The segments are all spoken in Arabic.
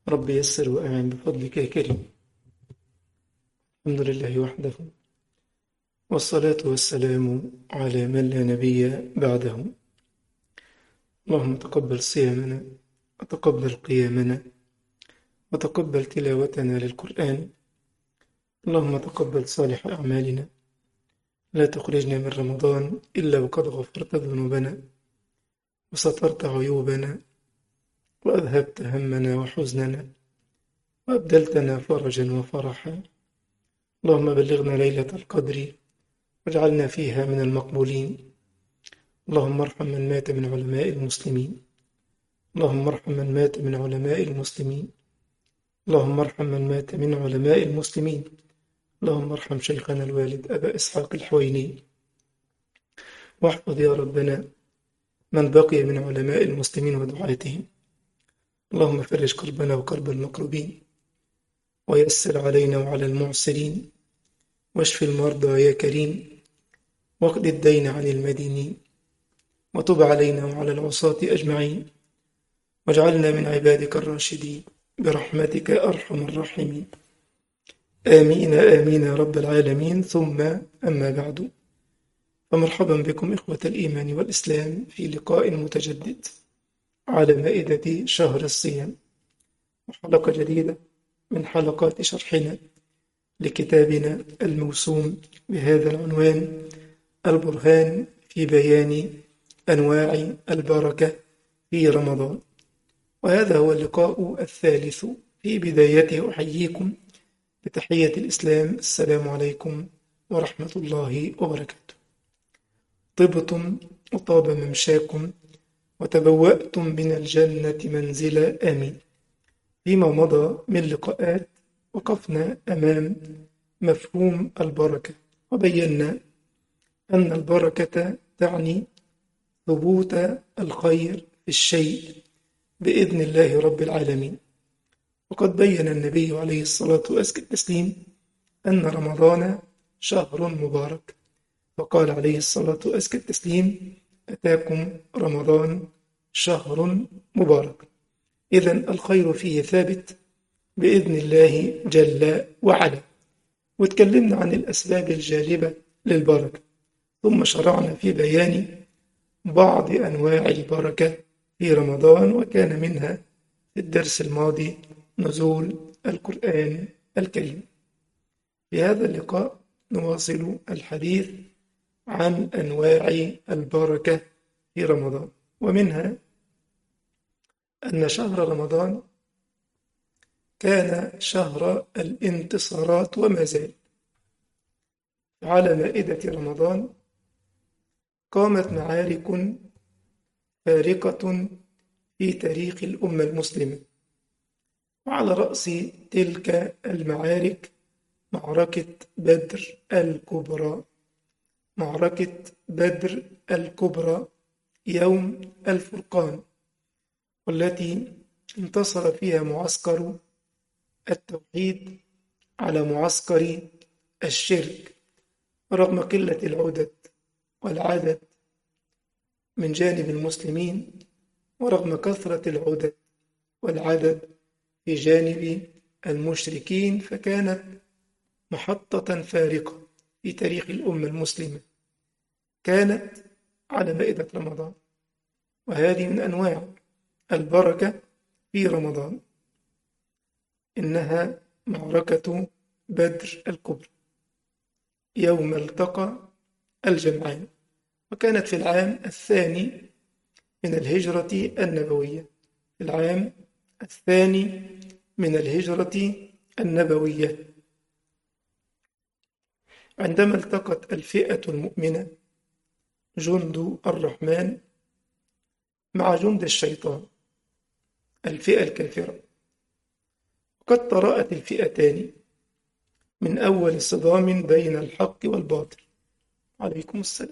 رب يسر وأعن بفضلك يا كريم. الحمد لله وحده، والصلاة والسلام على من لا نبي بعده. اللهم تقبل صيامنا، وتقبل قيامنا، وتقبل تلاوتنا للقرآن. اللهم تقبل صالح أعمالنا. لا تخرجنا من رمضان إلا وقد غفرت ذنوبنا، وسترت عيوبنا، وأذهبت همنا وحزننا، وأبدلتنا فرجا وفرحا. اللهم بلغنا ليلة القدر، واجعلنا فيها من المقبولين. اللهم ارحم من مات من علماء المسلمين. اللهم ارحم من مات من علماء المسلمين. اللهم ارحم من مات من علماء المسلمين. اللهم ارحم شيخنا الوالد أبا إسحاق الحويني، واحفظ يا ربنا من بقي من علماء المسلمين ودعاتهم. اللهم فرج كربنا وكرب المكروبين، ويسر علينا وعلى المعسرين، واشف المرضى يا كريم، واقض الدين عن المدينين، وتب علينا وعلى العصاة أجمعين، واجعلنا من عبادك الراشدين برحمتك يا أرحم الراحمين. آمين آمين يا رب العالمين. ثم أما بعد، فمرحبا بكم إخوة الإيمان والإسلام في لقاء متجدد على مائدة شهر الصيام، وحلقة جديدة من حلقات شرحنا لكتابنا الموسوم بهذا العنوان: البرهان في بيان أنواع البركة في رمضان. وهذا هو اللقاء الثالث. في بدايته أحييكم بتحية الإسلام: السلام عليكم ورحمة الله وبركاته. طبتم وطاب ممشاكم، وتبوأتم من الجنة منزلا، آمين. فيما مضى من لقاءات وقفنا أمام مفهوم البركة، وبينا أن البركة تعني ثبوت الخير في الشيء بإذن الله رب العالمين. وقد بين النبي عليه الصلاة والتسليم أن رمضان شهر مبارك، فقال عليه الصلاة والتسليم: أتاكم رمضان شهر مبارك. إذن الخير فيه ثابت بإذن الله جل وعلا. وتكلمنا عن الأسباب الجالبة للبركة، ثم شرعنا في بيان بعض أنواع البركة في رمضان، وكان منها في الدرس الماضي نزول القرآن الكريم. في هذا اللقاء نواصل الحديث عن أنواع البركة في رمضان، ومنها أن شهر رمضان كان شهر الانتصارات وما زال. على مائدة رمضان قامت معارك فارقة في تاريخ الأمة المسلمة، وعلى رأس تلك المعارك معركة بدر الكبرى. معركة بدر الكبرى يوم الفرقان، والتي انتصر فيها معسكر التوحيد على معسكر الشرك، رغم قلة العدد والعدد من جانب المسلمين، ورغم كثرة العدد والعدد في جانب المشركين. فكانت محطة فارقة في تاريخ الأمة المسلمة، كانت على مائدة رمضان. وهذه من أنواع البركة في رمضان، إنها معركة بدر الكبرى يوم التقى الجمعان، وكانت في العام الثاني من الهجرة النبوية. في العام الثاني من الهجرة النبوية، عندما التقت الفئة المؤمنة جند الرحمن مع جند الشيطان الفئة الكافرة. وقد تراءت الفئتان من أول صدام بين الحق والباطل، عليكم السلام،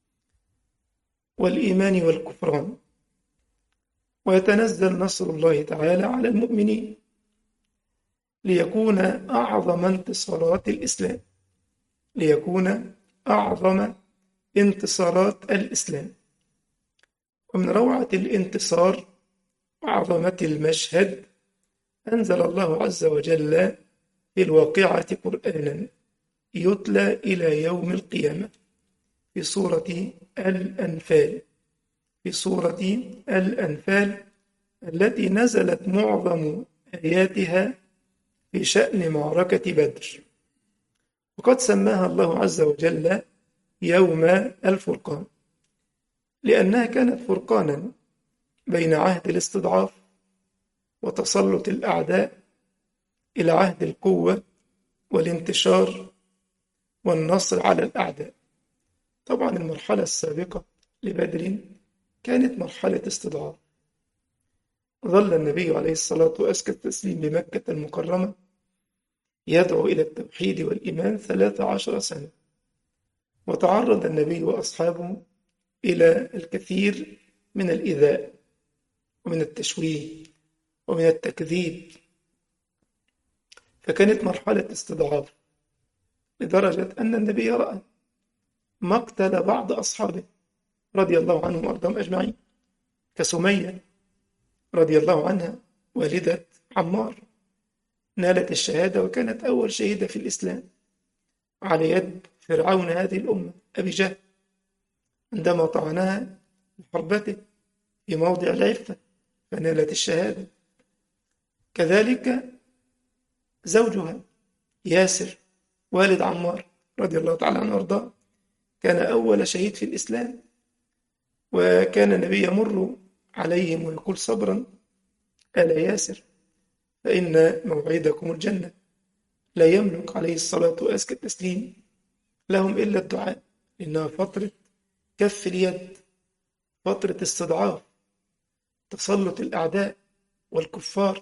والإيمان والكفران، ويتنزل نصر الله تعالى على المؤمنين ليكون أعظم انتصارات الإسلام، ليكون أعظم انتصارات الإسلام. ومن روعة الانتصار وعظمة المشهد أنزل الله عز وجل في الواقعة قرآنا يتلى إلى يوم القيامة في سورة الأنفال، في سورة الأنفال التي نزلت معظم آياتها في شأن معركة بدر. وقد سماها الله عز وجل يوم الفرقان، لأنها كانت فرقانا بين عهد الاستضعاف وتسلط الأعداء إلى عهد القوة والانتشار والنصر على الأعداء. طبعا المرحلة السابقة لبدر كانت مرحلة استضعاف. ظل النبي عليه الصلاة وأزكى التسليم بمكة المكرمة يدعو إلى التوحيد والإيمان 13 سنة، وتعرض النبي وأصحابه إلى الكثير من الإيذاء ومن التشويه ومن التكذيب، فكانت مرحلة استضعاف لدرجة أن النبي رأى مقتل بعض أصحابه رضي الله عنهم وأرضاهم أجمعين، كسمية رضي الله عنها والدة عمار، نالت الشهادة وكانت أول شهيدة في الإسلام على يد فرعون هذه الأمة أبي جهل، عندما طعنها بحربته في موضع العفة فنالت الشهادة. كذلك زوجها ياسر والد عمار رضي الله تعالى عنه وارضاه كان أول شهيد في الإسلام، وكان النبي يمر عليهم ويقول صبرا آل ياسر فإن موعدكم الجنة. لا يملك عليه الصلاة وأزكى التسليم لهم إلا الدعاء، إنها فترة كف اليد، فترة استضعاف، تسلط الأعداء والكفار.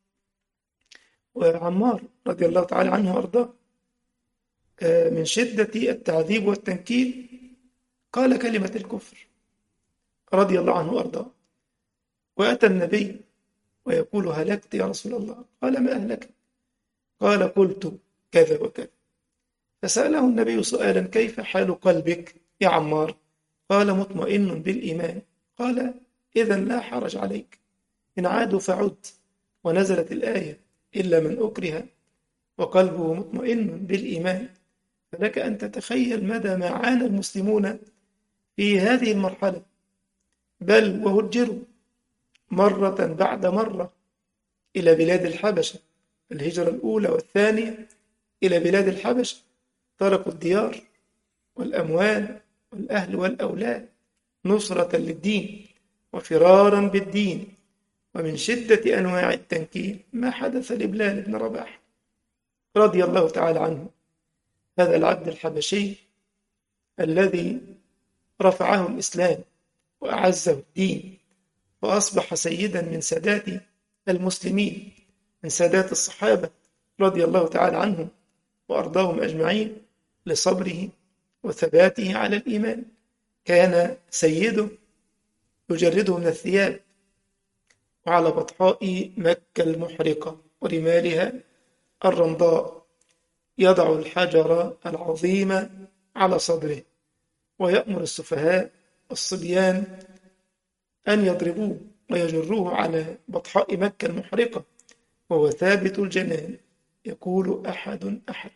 وعمار رضي الله تعالى عنه وأرضاه من شدة التعذيب والتنكيل قال كلمة الكفر رضي الله عنه وأرضاه، وأتى النبي ويقول هلكت يا رسول الله، قال ما أهلك؟ قال قلت كذا وكذا. فسأله النبي سؤالا كيف حال قلبك يا عمار؟ قال مطمئن بالإيمان. قال إذن لا حرج عليك، إن عادوا فعد. ونزلت الآية إلا من أكره وقلبه مطمئن بالإيمان. فلك أن تتخيل مدى ما عانى المسلمون في هذه المرحلة، بل وهجروا مرة بعد مرة إلى بلاد الحبشة، الهجرة الأولى والثانية إلى بلاد الحبشة، تركوا الديار والأموال والأهل والأولاد نصرة للدين وفرارا بالدين. ومن شدة أنواع التنكيل ما حدث لبلال بن رباح رضي الله تعالى عنه، هذا العبد الحبشي الذي رفعه الإسلام وأعزه الدين وأصبح سيدا من سادات المسلمين، من سادات الصحابة رضي الله تعالى عنهم وأرضاهم أجمعين لصبره وثباته على الإيمان. كان سيده يجرده من الثياب وعلى بطحاء مكة المحرقة ورمالها الرمضاء يضع الحجر العظيم على صدره ويأمر السفهاء الصبيان أن يضربوه ويجروه على بطحاء مكة المحرقة وهو ثابت الجنان يقول أحد أحد،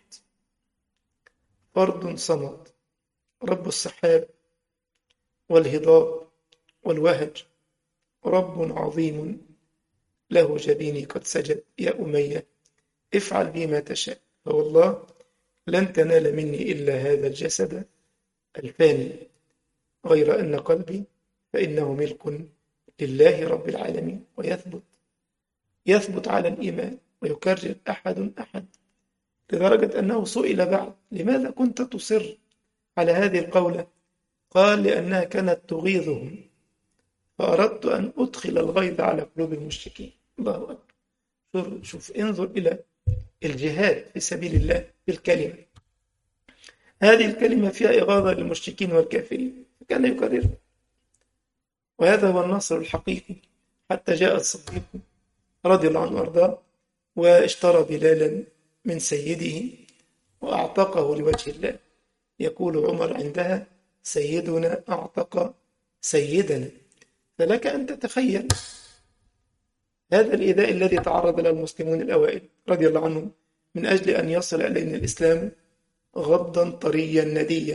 فرد صمد، رب السحاب والهضاب والوهج، رب عظيم له جبيني قد سجد يا أمية افعل بي ما تشاء، فوالله لن تنال مني إلا هذا الجسد الفاني، غير أن قلبي فإنه ملك لله رب العالمين. ويثبت على الإيمان ويكرر أحد أحد، لدرجة أنه سئل بعد لماذا كنت تصر على هذه القولة؟ قال لأنها كانت تغيظهم فأردت أن أدخل الغيظ على قلوب المشركين. الله أكبر. شوف انظر إلى الجهاد في سبيل الله بالكلمة، هذه الكلمة فيها إغاظة للمشركين والكافرين فكان يكررها، وهذا هو النصر الحقيقي. حتى جاء الصديق رضي الله عنه وارضاه واشترى بلالا من سيده وأعتقه لوجه الله. يقول عمر عندها سيدنا أعتق سيدنا. فلك أن تتخيل هذا الإيذاء الذي تعرض له المسلمون الأوائل رضي الله عنهم من أجل أن يصل إلينا الإسلام غضا طريا نديا.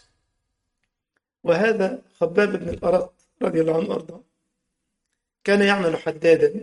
وهذا خباب بن الأرط رضي الله عنه وأرضاه كان يعمل حدادا،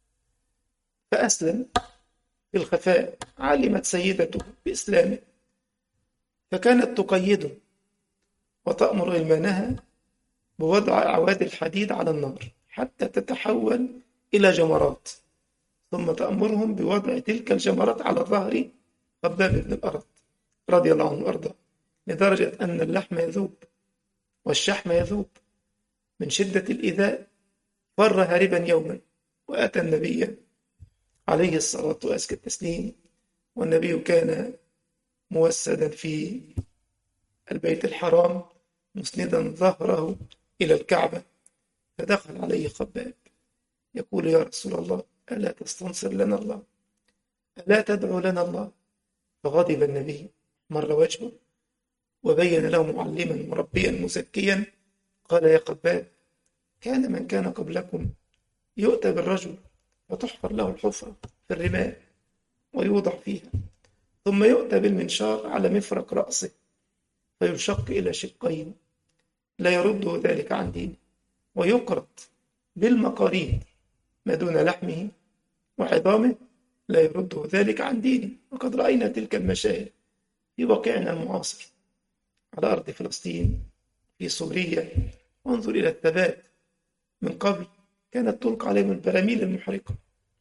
فأسلم في الخفاء. علمت سيدته بإسلامه فكانت تقيده وتأمر غلمانها بوضع أعواد الحديد على النار حتى تتحول إلى جمرات، ثم تأمرهم بوضع تلك الجمرات على ظهر خباب بن الأرط رضي الله عنه وأرضاه، لدرجة أن اللحم يذوب والشحم يذوب من شدة الإيذاء. فر هاربا يوما وأتى النبي عليه الصلاة وأزكى التسليم، والنبي كان موسدا في البيت الحرام مسندا ظهره إلى الكعبة، فدخل عليه خباب يقول: يا رسول الله، ألا تستنصر لنا الله؟ ألا تدعو لنا الله؟ فغضب النبي، مر وجهه وبين له معلما مربيا مزكيا، قال: يا خباب، كان من كان قبلكم يؤتى بالرجل فتحفر له الحفرة في الرمال ويوضع فيها، ثم يؤتى بالمنشار على مفرق رأسه فيشق إلى شقين، لا يرده ذلك عن دينه، ويقرط بالمقاريد ما دون لحمه وعظامه، لا يرده ذلك عن دينه. وقد رأينا تلك المشاهد في واقعنا المعاصر على أرض فلسطين، في سوريا. وانظر إلى الثبات، من قبل كانت تلقى عليهم البراميل المحرقة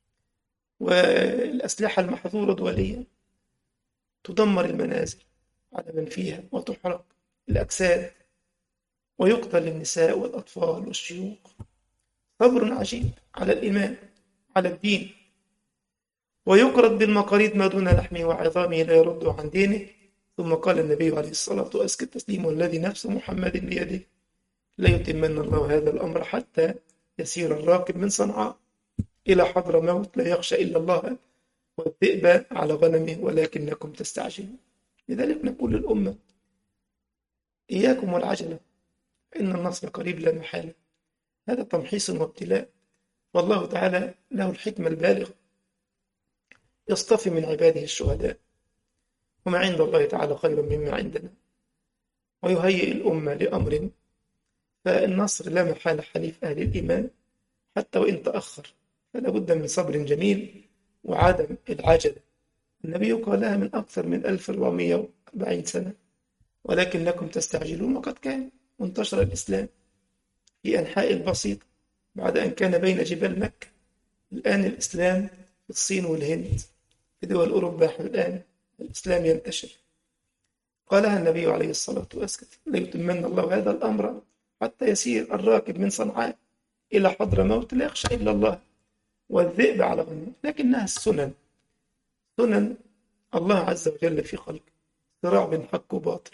والأسلحة المحظورة دوليا، تدمر المنازل على من فيها وتحرق الأجساد ويقتل النساء والأطفال والشيوخ. صبر عجيب على الإيمان على الدين. ويقرض بالمقاريد ما دون لحمه وعظامه، لا يرد عن دينه. ثم قال النبي عليه الصلاة وأزكى التسليم: والذي نفس محمد بيده لا يتمن الله هذا الأمر حتى يسير الراكب من صنعاء إلى حضر موت لا يخشى إلا الله والذئب على غنمه ولكنكم تستعجلون. لذلك نقول للأمة: إياكم والعجلة، إن النصر قريب لا محالة. هذا تمحيص وابتلاء، والله تعالى له الحكمة البالغة، يصطفي من عباده الشهداء، وما عند الله تعالى خير مما عندنا، ويهيئ الأمة لأمر. فالنصر لا محالة حليف أهل الإيمان، حتى وإن تأخر فلا بد من صبر جميل وعدم العجلة. النبي قالها من أكثر من 1440 سنة: ولكنكم تستعجلون. وقد كان منتشر الإسلام في أنحاء البسيطة بعد أن كان بين جبال مكة. الآن الإسلام في الصين والهند، في دول أوروبا الآن الإسلام ينتشر. قالها النبي عليه الصلاة والسلام: ليتمن الله هذا الأمر حتى يسير الراكب من صنعاء إلى حضر موت لا يخشى إلا الله والذئب على غنمه. لكنها السنن، سنن الله عز وجل في خلقه، صراع بين حق وباطل،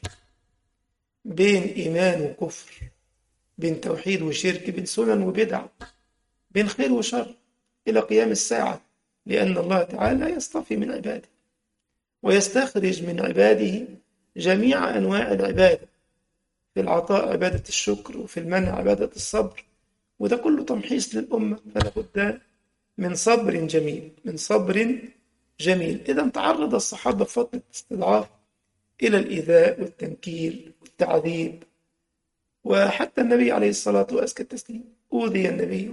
بين إيمان وكفر، بين توحيد وشرك، بين سنن وبدع، بين خير وشر إلى قيام الساعة. لأن الله تعالى يصطفي من عباده ويستخرج من عباده جميع أنواع العبادة، في العطاء عبادة الشكر، وفي المنع عبادة الصبر، وده كله تمحيص للأمة. فلا بد من صبر جميل، من صبر جميل. إذا تعرض الصحابة في فترة استضعاف إلى الإيذاء والتنكيل والتعذيب، وحتى النبي عليه الصلاة والسلام أوذي النبي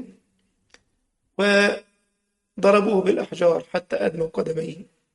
وضربوه بالأحجار حتى أدموا قدميه،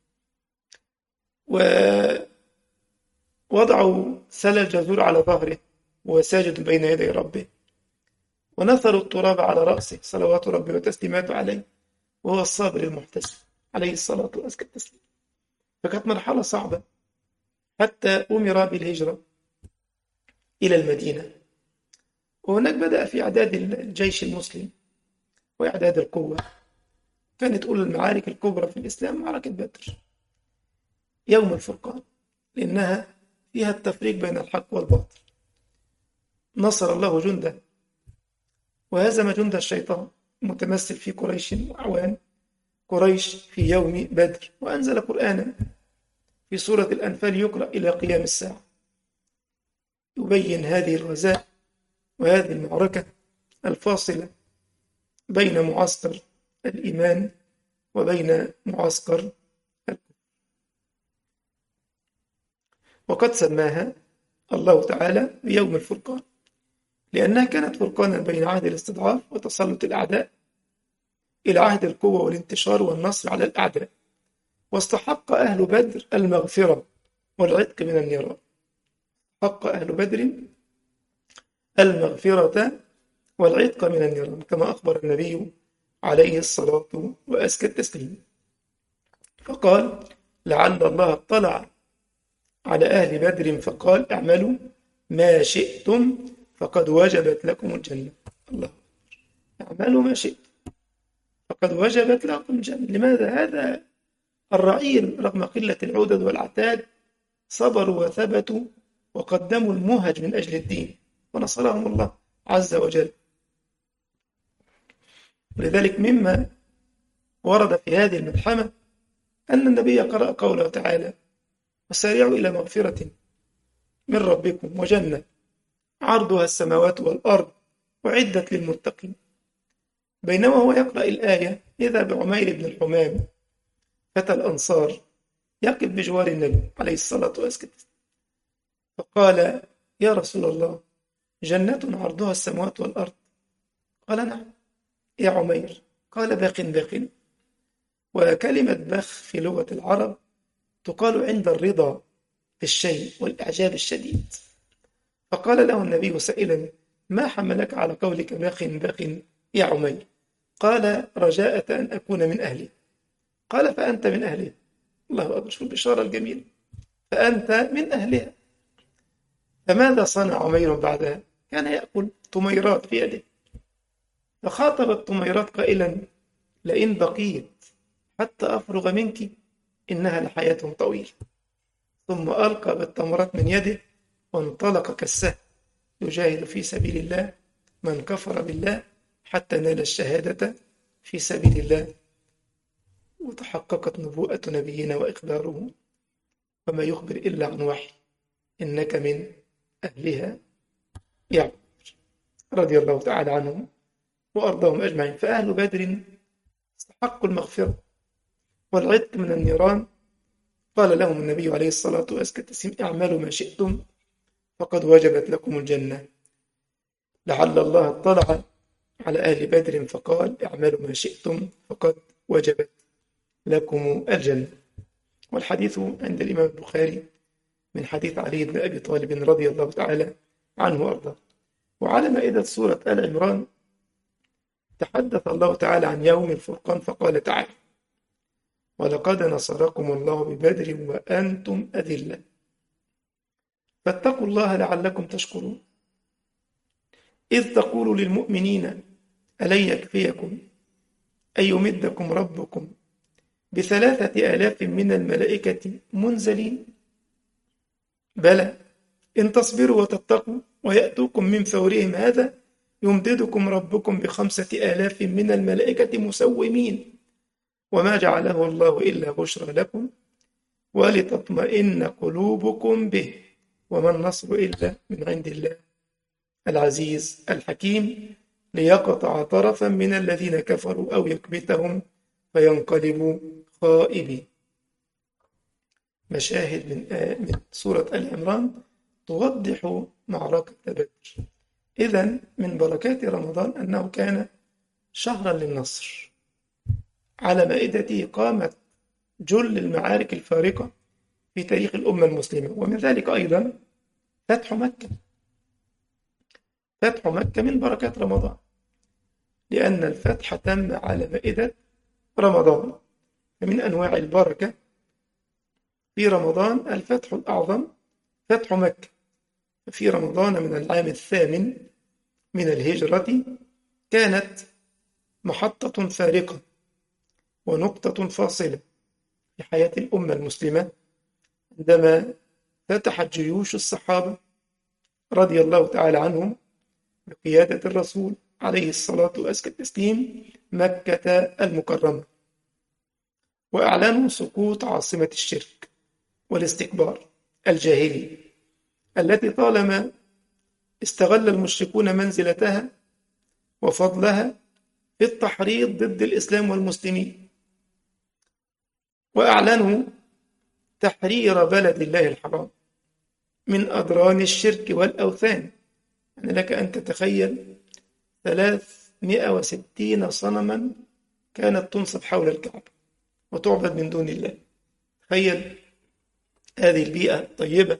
ووضعوا سل الجزور على ظهره وساجد بين يدي ربه، ونثروا التراب على رأسه صلوات ربي وتسليماته عليه، وهو الصابر المحتسب عليه الصلاة والسلام. فكانت مرحلة صعبة حتى أمر بالهجرة إلى المدينة. وهناك بدأ في إعداد الجيش المسلم وإعداد القوة. كانت أولى المعارك الكبرى في الإسلام معركة بدر يوم الفرقان، لأنها فيها التفريق بين الحق والباطل. نصر الله جنده وهزم جند الشيطان المتمثل في قريش وأعوان قريش في يوم بدر، وأنزل قرآنا في سورة الأنفال يقرأ إلى قيام الساعة، يبين هذه الغزاة وهذه المعركة الفاصلة بين معسكر الإيمان وبين معسكر الكفر. وقد سماها الله تعالى بيوم الفرقان، لأنها كانت فرقانا بين عهد الاستضعاف وتسلط الأعداء إلى عهد القوة والانتشار والنصر على الأعداء. واستحق أهل بدر المغفرة والعتق من النيران. حق أهل بدر المغفرة والعتق من النيران، كما أخبر النبي عليه الصلاة وأزكى التسليم، فقال: لعل الله اطلع على أهل بدر فقال: اعملوا ما شئتم فقد وجبت لكم الجنة. الله، اعملوا ما شئتم فقد وجبت لكم الجنة. لماذا؟ هذا الرعيل رغم قلة العدد والعتاد صبروا وثبتوا وقدموا المهج من أجل الدين، ونصرهم الله عز وجل. ولذلك مما ورد في هذه الملحمة أن النبي قرأ قوله تعالى: وسارعوا إلى مغفرة من ربكم وجنة عرضها السماوات والأرض أعدت للمتقين. بينما هو يقرأ الآية إذا بعمير بن الحمام فتى الأنصار يقف بجوار النبي عليه الصلاة والسلام، فقال: يا رسول الله، جنة عرضها السماوات والأرض؟ قال: نعم يا عمير. قال: بخ بخ. وكلمة بخ في لغة العرب تقال عند الرضا بالشيء والإعجاب الشديد. فقال له النبي سائلا: ما حملك على قولك بخ بخ يا عمير؟ قال: رجاءة أن أكون من أهله. قال: فأنت من أهله. الله أكبر، شو البشارة الجميلة، فأنت من أهلها. فماذا صنع عمير بعدها؟ كان يأكل طميرات في يده، فخاطب الطميرات قائلا: لئن بقيت حتى أفرغ منك إنها لحياة طويلة. ثم ألقى بالتمرات من يده وانطلق كالسهم يجاهد في سبيل الله من كفر بالله حتى نال الشهادة في سبيل الله. وتحققت نبوءة نبينا وإخباره، وما يخبر إلا عن وحي: إنك من أهلها يا عمر. رضي الله تعالى عنهم وأرضاهم أجمعين. فأهل بدر استحقوا المغفرة والعتق من النيران. قال لهم النبي عليه الصلاة والسلام: اعملوا ما شئتم فقد وجبت لكم الجنة. لعل الله اطلع على أهل بدر فقال: اعملوا ما شئتم فقد وجبت لكم الجنة. والحديث عند الإمام البخاري من حديث علي بن أبي طالب رضي الله تعالى عنه وأرضاه. وعلى مائدة سورة آل عمران تحدث الله تعالى عن يوم الفرقان فقال تعالى: ولقد نصركم الله ببدر وأنتم أذلة فاتقوا الله لعلكم تشكرون إذ تقول للمؤمنين ألن يكفيكم أن يمدكم ربكم ب3,000 من الملائكة منزلين بلى إن تصبروا وتتقوا ويأتوكم من فورهم هذا يمددكم ربكم ب5,000 من الملائكة مسومين وما جعله الله إلا بشرى لكم ولتطمئن قلوبكم به وما النصر إلا من عند الله العزيز الحكيم ليقطع طرفا من الذين كفروا أو يكبتهم فينقلبوا خائبين. مشاهد من سورة آل عمران توضح معركة بدر. إذن من بركات رمضان أنه كان شهرا للنصر. على مائدته قامت جل المعارك الفارقة في تاريخ الأمة المسلمة، ومن ذلك أيضا فتح مكة. فتح مكة من بركات رمضان، لأن الفتح تم على مائدة رمضان. فمن أنواع البركة في رمضان الفتح الأعظم فتح مكة. في رمضان من العام 8 من الهجرة كانت محطة فارقة ونقطة فاصلة في حياة الأمة المسلمة، عندما فتحت جيوش الصحابة رضي الله تعالى عنهم بقيادة الرسول عليه الصلاة والتسليم مكة المكرمة، وأعلنوا سقوط عاصمة الشرك والاستكبار الجاهلي التي طالما استغل المشركون منزلتها وفضلها في التحريض ضد الإسلام والمسلمين، وأعلنوا تحرير بلد الله الحرام من أدران الشرك والأوثان. يعني لك أن تتخيل 360 صنما كانت تنصب حول الكعبة وتعبد من دون الله. تخيل هذه البيئة الطيبة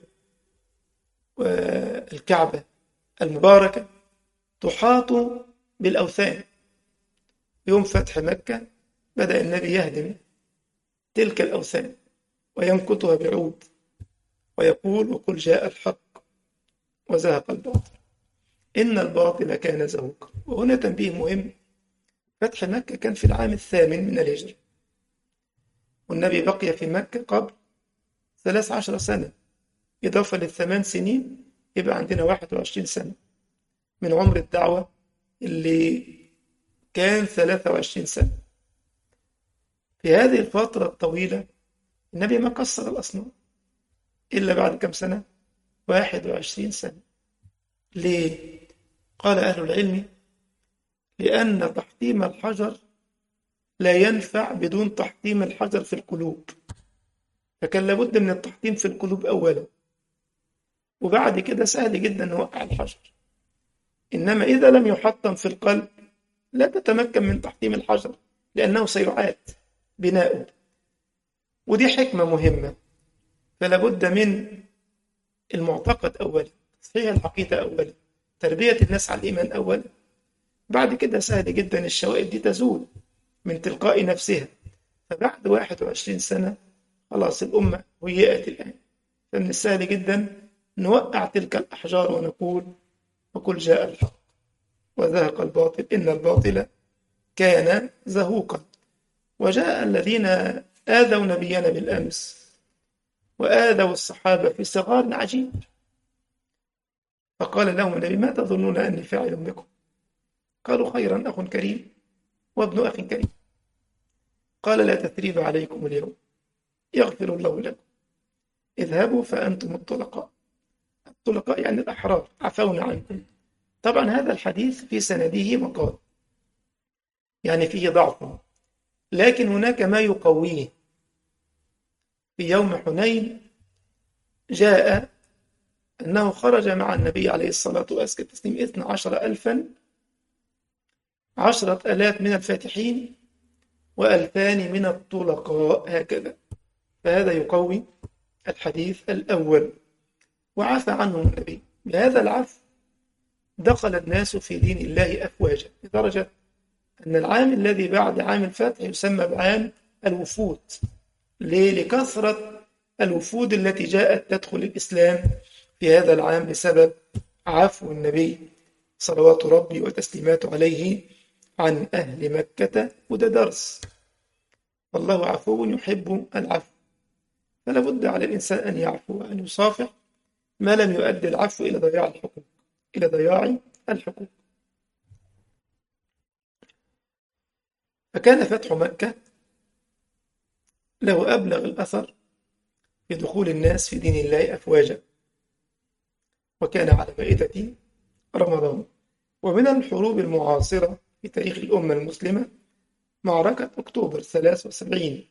والكعبة المباركة تحاط بالأوثان. يوم فتح مكة بدأ النبي يهدم تلك الأوثان وينكتها بعود ويقول: وقل جاء الحق وزهق الباطل إن الباطل كان زهوقا. وهنا تنبيه مهم: فتح مكة كان في العام 8 من الهجرة، والنبي بقي في مكة قبل 13 سنة، إضافة لل8 سنين يبقى عندنا 21 سنة من عمر الدعوة اللي كان 23 سنة. في هذه الفترة الطويلة النبي ما كسر الأصنام إلا بعد كم سنة؟ 21 سنة. ليه؟ قال أهل العلم: لأن تحطيم الحجر لا ينفع بدون تحطيم الحجر في القلوب، فكان لابد من التحطيم في القلوب أولا، وبعد كده سهل جدا نوقع الحجر. إنما إذا لم يحطم في القلب لا تتمكن من تحطيم الحجر، لأنه سيعاد بناؤه. ودي حكمة مهمة، فلا بد من المعتقد أولا، تصحيح العقيدة أولا، تربية الناس على الإيمان أولا. بعد كده سهل جدا الشوائب دي تزول من تلقاء نفسها. فبعد 21 سنة خلاص الأمة هيئت الآن، فمن السهل جدا نوقع تلك الأحجار ونقول: وقل جاء الحق وزهق الباطل إن الباطل كان زهوقا. وجاء الذين آذوا نبينا بالأمس وآذوا الصحابة في صغار عجيب، فقال لهم النبي: ما تظنون أني فاعل بكم؟ قالوا: خيرا، أخ كريم وابن أخ كريم. قال: لا تثريب عليكم اليوم يغفر الله لكم، اذهبوا فأنتم الطلقاء. الطلقاء يعني الأحرار، عفونا عنكم. طبعا هذا الحديث في سنده مقال، يعني فيه ضعف، لكن هناك ما يقويه. في يوم حنين جاء أنه خرج مع النبي عليه الصلاة والتسليم 12,000، 10,000 من الفاتحين و2,000 من الطلقاء، هكذا. فهذا يقوي الحديث الأول. وعفى عنهم النبي. بهذا العفو دخل الناس في دين الله أفواجا، لدرجة أن العام الذي بعد عام الفتح يسمى بعام الوفود. ليه؟ لكثرة الوفود التي جاءت تدخل الإسلام في هذا العام بسبب عفو النبي صلوات ربي وتسليماته عليه عن أهل مكة. وده درس، والله عفو يحب العفو، فلا بد على الإنسان أن يعفو وأن يصافح ما لم يؤدي العفو إلى ضياع الحقوق، إلى ضياع الحقوق. فكان فتح مكة له أبلغ الأثر في دخول الناس في دين الله أفواجا، وكان على مائدة رمضان. ومن الحروب المعاصرة في تاريخ الأمة المسلمة معركة أكتوبر 73،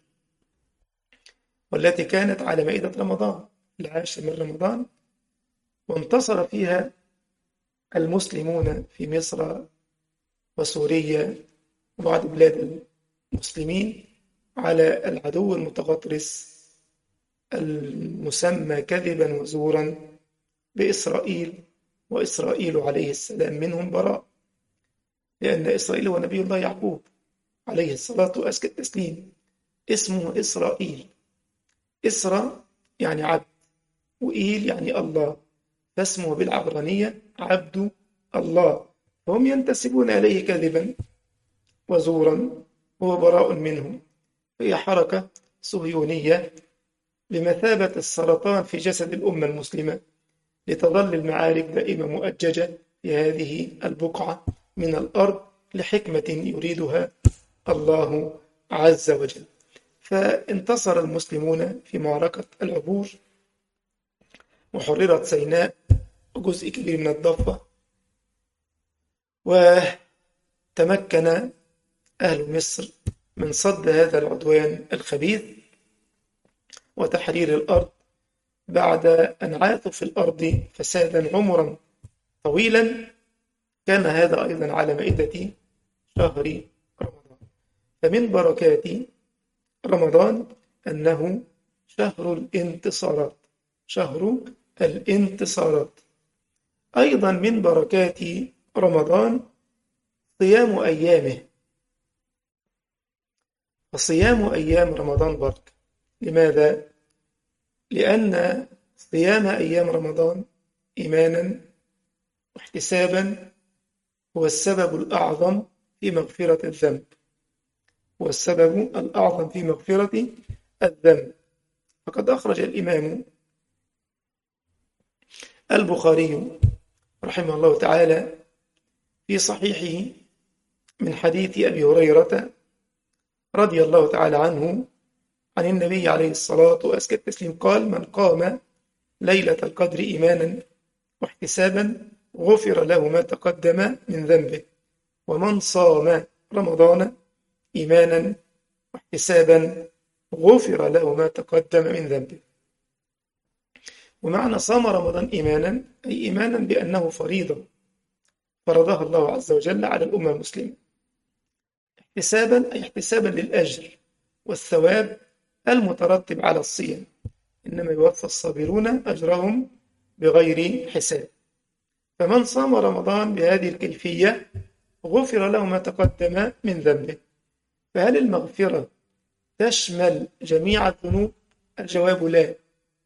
والتي كانت على مائدة رمضان، العاشر من رمضان، وانتصر فيها المسلمون في مصر وسوريا وبعض بلاد المسلمين على العدو المتغطرس المسمى كذبا وزورا بإسرائيل، وإسرائيل عليه السلام منهم براء، لأن إسرائيل هو نبي الله يعقوب عليه الصلاة وأزكى التسليم. اسمه إسرائيل، إسرى يعني عبد، وإيل يعني الله، فاسمه بالعبرانية عبد الله، فهم ينتسبون إليه كذبا وزورا وهو براء منهم. هي حركة صهيونية بمثابة السرطان في جسد الأمة المسلمة، لتظل المعارك دائما مؤججة في هذه البقعة من الأرض لحكمة يريدها الله عز وجل. فانتصر المسلمون في معركة العبور، وحررت سيناء وجزء كبير من الضفة، وتمكن أهل مصر من صد هذا العدوان الخبيث وتحرير الأرض بعد أن عاثوا في الأرض فسادا عمرا طويلا. كان هذا أيضا على مائدة شهر رمضان. فمن بركات رمضان أنه شهر الانتصارات، شهر الانتصارات. أيضا من بركات رمضان صيام أيامه، وصيام أيام رمضان بركة. لماذا؟ لأن صيام أيام رمضان إيمانا واحتسابا هو السبب الأعظم في مغفرة الذنب، هو السبب الأعظم في مغفرة الذنب. فقد أخرج الإمام البخاري رحمه الله تعالى في صحيحه من حديث أبي هريرة رضي الله تعالى عنه عن النبي عليه الصلاة وأزكى التسليم قال: من قام ليلة القدر إيمانا واحتسابا غفر له ما تقدم من ذنبه، ومن صام رمضان إيمانا واحتسابا غفر له ما تقدم من ذنبه. ومعنى صام رمضان إيمانا أي إيمانا بأنه فريضة فرضها الله عز وجل على الأمة المسلمة، احتسابا أي احتسابا للأجر والثواب المترتب على الصيام، إنما يوفى الصابرون أجرهم بغير حساب. فمن صام رمضان بهذه الكيفية غفر له ما تقدم من ذنبه. فهل المغفرة تشمل جميع الذنوب؟ الجواب لا،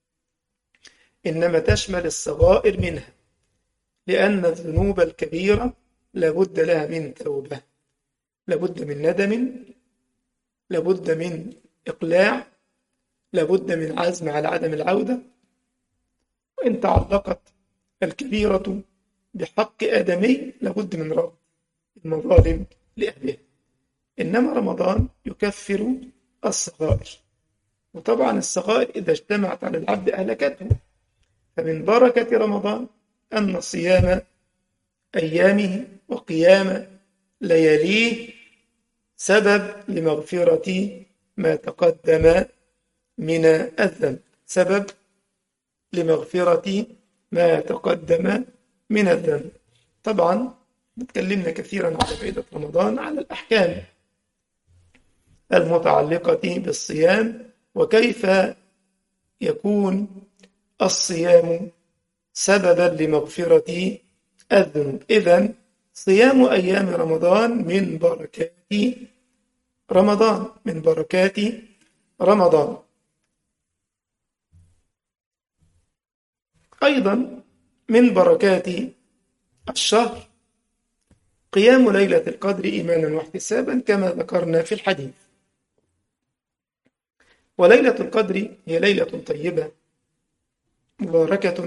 إنما تشمل الصغائر منها، لأن الذنوب الكبيرة لابد لها من توبة، لابد من ندم، لابد من إقلاع، لابد من عزم على عدم العودة. وإن تعلقت الكبيرة بحق آدمي لابد من رد المظالم لأهلها. إنما رمضان يكفر الصغائر، وطبعا الصغائر إذا اجتمعت على العبد أهلكته. فمن بركة رمضان أن صيام أيامه وقيام لياليه سبب لمغفرة ما تقدم من الذنب، سبب لمغفرة ما تقدم من الذنب. طبعا تكلمنا كثيرا على فائدة رمضان، على الأحكام المتعلقة بالصيام وكيف يكون الصيام سببا لمغفرة الذنوب. إذن صيام أيام رمضان من بركات رمضان، من بركات رمضان. أيضا من بركات الشهر قيام ليلة القدر إيمانا واحتسابا كما ذكرنا في الحديث. وليلة القدر هي ليلة طيبة مباركة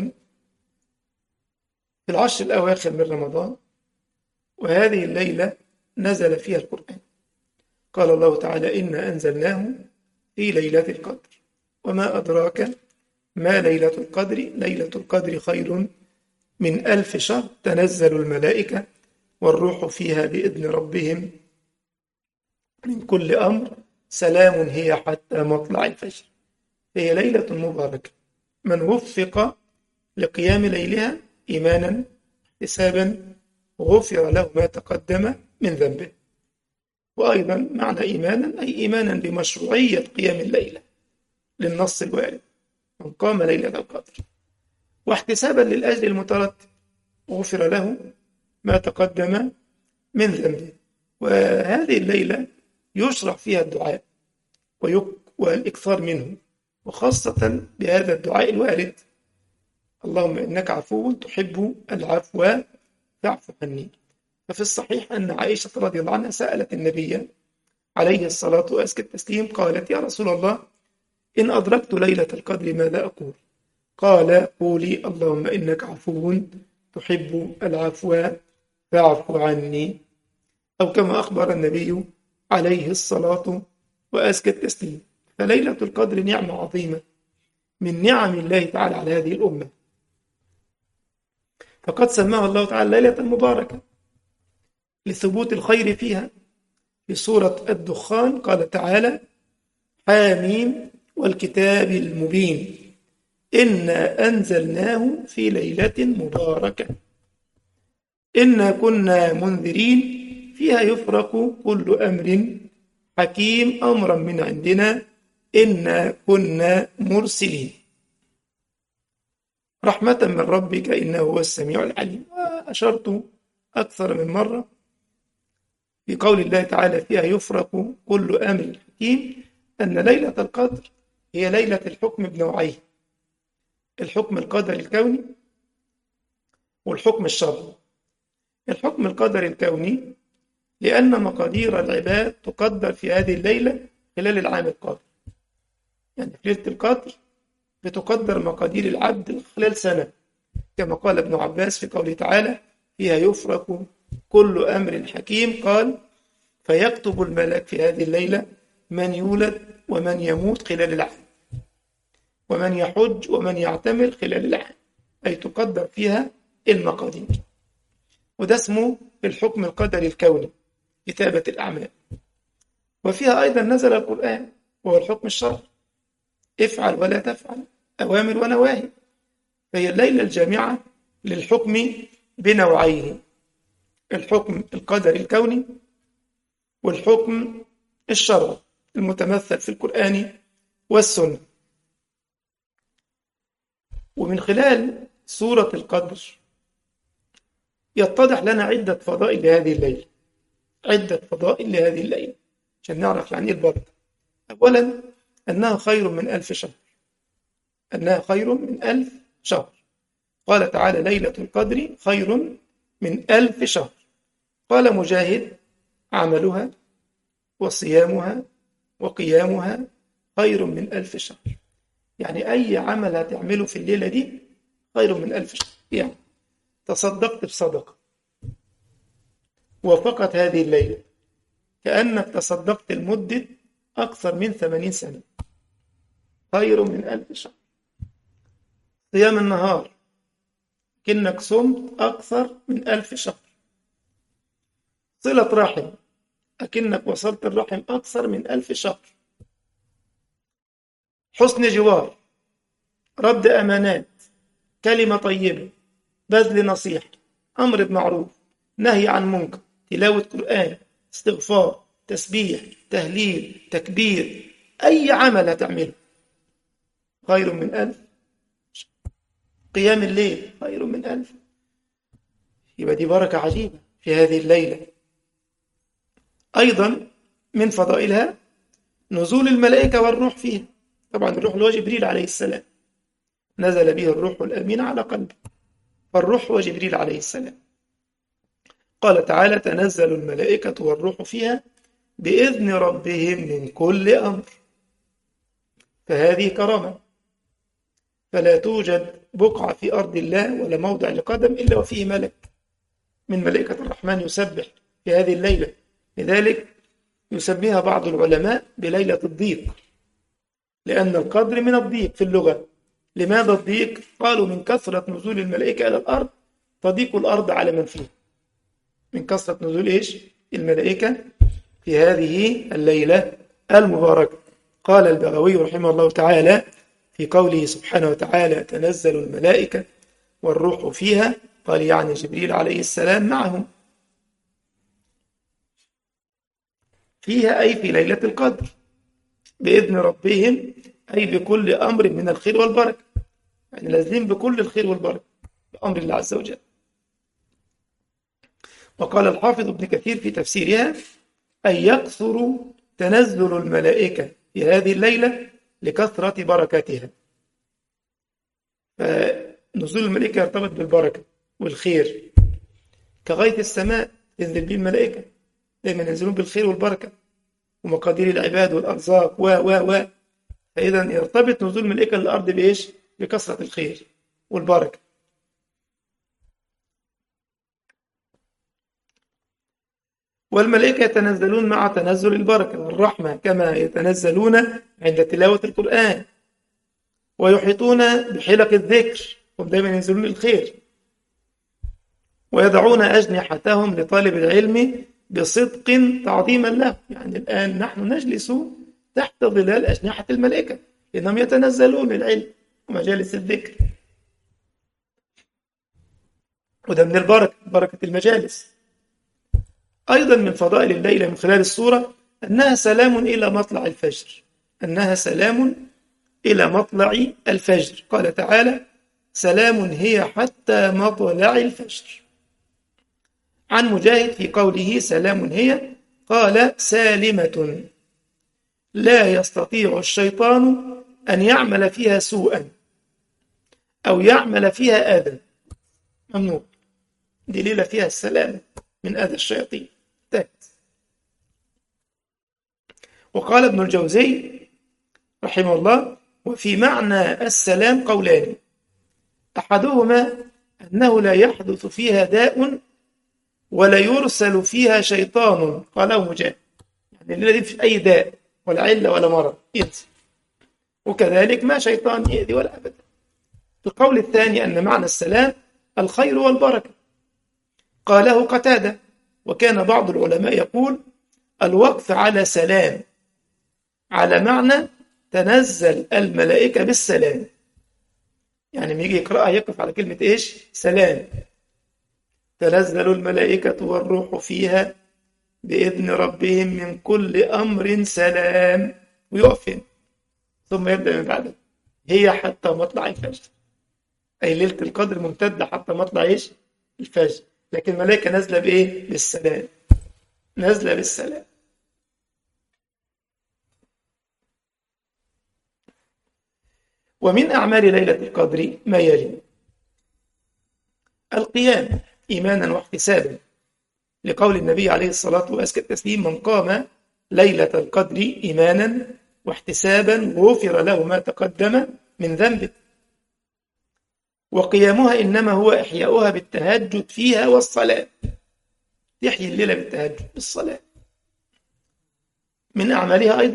في العشر الأواخر من رمضان، وهذه الليلة نزل فيها القرآن. قال الله تعالى: إنا أنزلناه في ليلة القدر وما أدراك ما ليلة القدر، ليلة القدر خير من 1000 شهر، تنزل الملائكة والروح فيها بإذن ربهم من كل أمر، سلام هي حتى مطلع الفجر. هي ليلة مباركة، من وفق لقيام ليلها إيمانا احتسابا غفر له ما تقدم من ذنبه. وأيضا معنى إيمانا أي إيمانا بمشروعية قيام الليلة للنص الوارد: من قام ليلة القدر، واحتسابا للأجر المترتب غفر له ما تقدم من ذنبه. وهذه الليلة يشرع فيها الدعاء والإكثار منه، وخاصة بهذا الدعاء الوارد: اللهم إنك عفو تحب العفو فاعف عني. ففي الصحيح أن عائشة رضي الله عنها سألت النبي عليه الصلاة وأزكى التسليم قالت: يا رسول الله، إن أدركت ليلة القدر ماذا أقول؟ قال: قولي اللهم إنك عفو تحب العفو فاعف عني، أو كما أخبر النبي عليه الصلاة وأزكى التسليم. فليلة القدر نعمة عظيمة من نعم الله تعالى على هذه الأمة، فقد سماها الله تعالى ليلة مباركة لثبوت الخير فيها، في سورة الدخان قال تعالى: حاميم والكتاب المبين إنا أنزلناه في ليلة مباركة إنا كنا منذرين فيها يفرق كل أمر حكيم أمرا من عندنا إنا كنا مرسلين رحمة من ربك إنه هو السميع العليم. وأشرت أكثر من مرة في قول الله تعالى فيها يفرق كل أمر حكيم أن ليلة القدر هي ليلة الحكم بنوعين: الحكم القدري الكوني والحكم الشرعي. الحكم القدري الكوني لأن مقادير العباد تقدر في هذه الليلة خلال العام القادم، يعني في ليلة القدر بتقدر مقادير العبد خلال سنة، كما قال ابن عباس في قوله تعالى فيها يفرق كل أمر حكيم، قال: فيكتب الملك في هذه الليلة من يولد ومن يموت خلال العام، ومن يحج ومن يعتمر خلال العام، أي تقدر فيها المقادير. وده اسمه الحكم القدري الكوني، كتابة الأعمال. وفيها أيضا نزل القرآن وهو الحكم الشرعي: افعل ولا تفعل، أوامر ونواهي. فهي الليلة الجامعة للحكم بنوعيه: الحكم القدري الكوني والحكم الشرعي المتمثل في القرآن والسنة. ومن خلال سورة القدر يتضح لنا عدة فضائل لهذه الليلة، عدة فضائل لهذه الليلة عشان نعرف يعني إيه البركة. أولا أنها خير من 1000 شهر، أنها خير من 1000 شهر. قال تعالى ليلة القدر خير من 1000 شهر. قال مجاهد عملها وصيامها وقيامها خير من 1000 شهر، يعني أي عمل هتعمله في الليلة دي خير من 1000 شهر. يعني تصدقت بصدقة وفقط هذه الليلة كأنك تصدقت لمدة أكثر من 80 سنة، خير من 1000 شهر. صيام النهار كأنك صمت أكثر من 1000 شهر. صلة رحم أكنك وصلت الرحم أكثر من 1000 شهر. حسن جوار، رد أمانات، كلمة طيبة، بذل نصيحة، أمر بمعروف، نهي عن منكر، تلاوة قرآن، استغفار، تسبيح، تهليل، تكبير، أي عمل هتعمله خير من 1000. قيام الليل خير من 1000. يبقى دي بركة عجيبة في هذه الليلة. أيضا من فضائلها نزول الملائكة والروح فيها. طبعا الروح اللي هو جبريل عليه السلام، نزل به الروح الأمين على قلبه، فالروح هو جبريل عليه السلام. قال تعالى تنزل الملائكة والروح فيها بإذن ربهم من كل أمر. فهذه كرامة، فلا توجد بقعة في أرض الله ولا موضع لقدم إلا وفيه ملك من ملائكة الرحمن يسبح في هذه الليلة. لذلك يسميها بعض العلماء بليلة الضيق، لأن القدر من الضيق في اللغة. لماذا الضيق؟ قالوا من كثرة نزول الملائكة إلى الأرض تضيق الأرض على من فيها، من كثرة نزول إيش؟ الملائكة في هذه الليلة المباركة. قال البغوي رحمه الله تعالى في قوله سبحانه وتعالى تنزل الملائكة والروح فيها، قال يعني جبريل عليه السلام معهم فيها، أي في ليلة القدر، بإذن ربهم أي بكل أمر من الخير والبركة، يعني لازم بكل الخير والبركة بأمر الله عز وجل. وقال الحافظ ابن كثير في تفسيرها أن يكثر تنزل الملائكة في هذه الليلة لكثرة بركاتها. فنزول الملائكة يرتبط بالبركة والخير، كغيث السماء ينزل به الملائكة، دائما ينزلون بالخير والبركة ومقادير العباد والأرزاق و فإذا يرتبط نزول الملائكة للأرض بإيش؟ بكثرة الخير والبركة. والملائكة يتنزلون مع تنزل البركة والرحمة كما يتنزلون عند تلاوة القرآن، ويحيطون بحلق الذكر، هم دائما ينزلون الخير، ويضعون أجنحتهم لطالب العلم بصدق تعظيما له. يعني الآن نحن نجلس تحت ظلال أجنحة الملائكة لأنهم يتنزلون للعلم ومجالس الذكر، وده من البركة، بركة المجالس. أيضا من فضائل الليلة من خلال السورة أنها سلام إلى مطلع الفجر، أنها سلام إلى مطلع الفجر. قال تعالى: سلام هي حتى مطلع الفجر. عن مجاهد في قوله سلام هي قال: سالمة لا يستطيع الشيطان أن يعمل فيها سوءا أو يعمل فيها آذى. ممنوع، دي ليلة فيها السلام من آذى الشياطين. وقال ابن الجوزي رحمه الله: وفي معنى السلام قولان، أحدهما أنه لا يحدث فيها داء ولا يرسل فيها شيطان. قاله مجاهد، يعني الليلة دي مفيش أي داء ولا علة ولا مرض ينزل، وكذلك ما شيطان يأذي ولا أبدا. القول الثاني أن معنى السلام الخير والبركة. قاله قتادة. وكان بعض العلماء يقول الوقف على سلام على معنى تنزل الملائكة بالسلام، يعني لما يجي يقرأها يقف على كلمة إيش؟ سلام. تنزل الملائكة والروح فيها بإذن ربهم من كل أمر سلام، ويقف هنا ثم يبدأ من بعده هي حتى مطلع الفجر، أي ليلة القدر ممتدة حتى مطلع إيش؟ الفجر. لكن الملائكة نازلة بإيه؟ بالسلام، نازلة بالسلام. ومن أعمال ليلة القدر ما يلي: القيام إيمانا واحتسابا، لقول النبي عليه الصلاة والتسليم: من قام ليلة القدر إيمانا واحتسابا غفر له ما تقدم من ذنبه. وقيامها إنما هو إحياؤها بالتهجد فيها والصلاة، يحيي الليلة بالتهجد بالصلاة. من أعمالها أيضا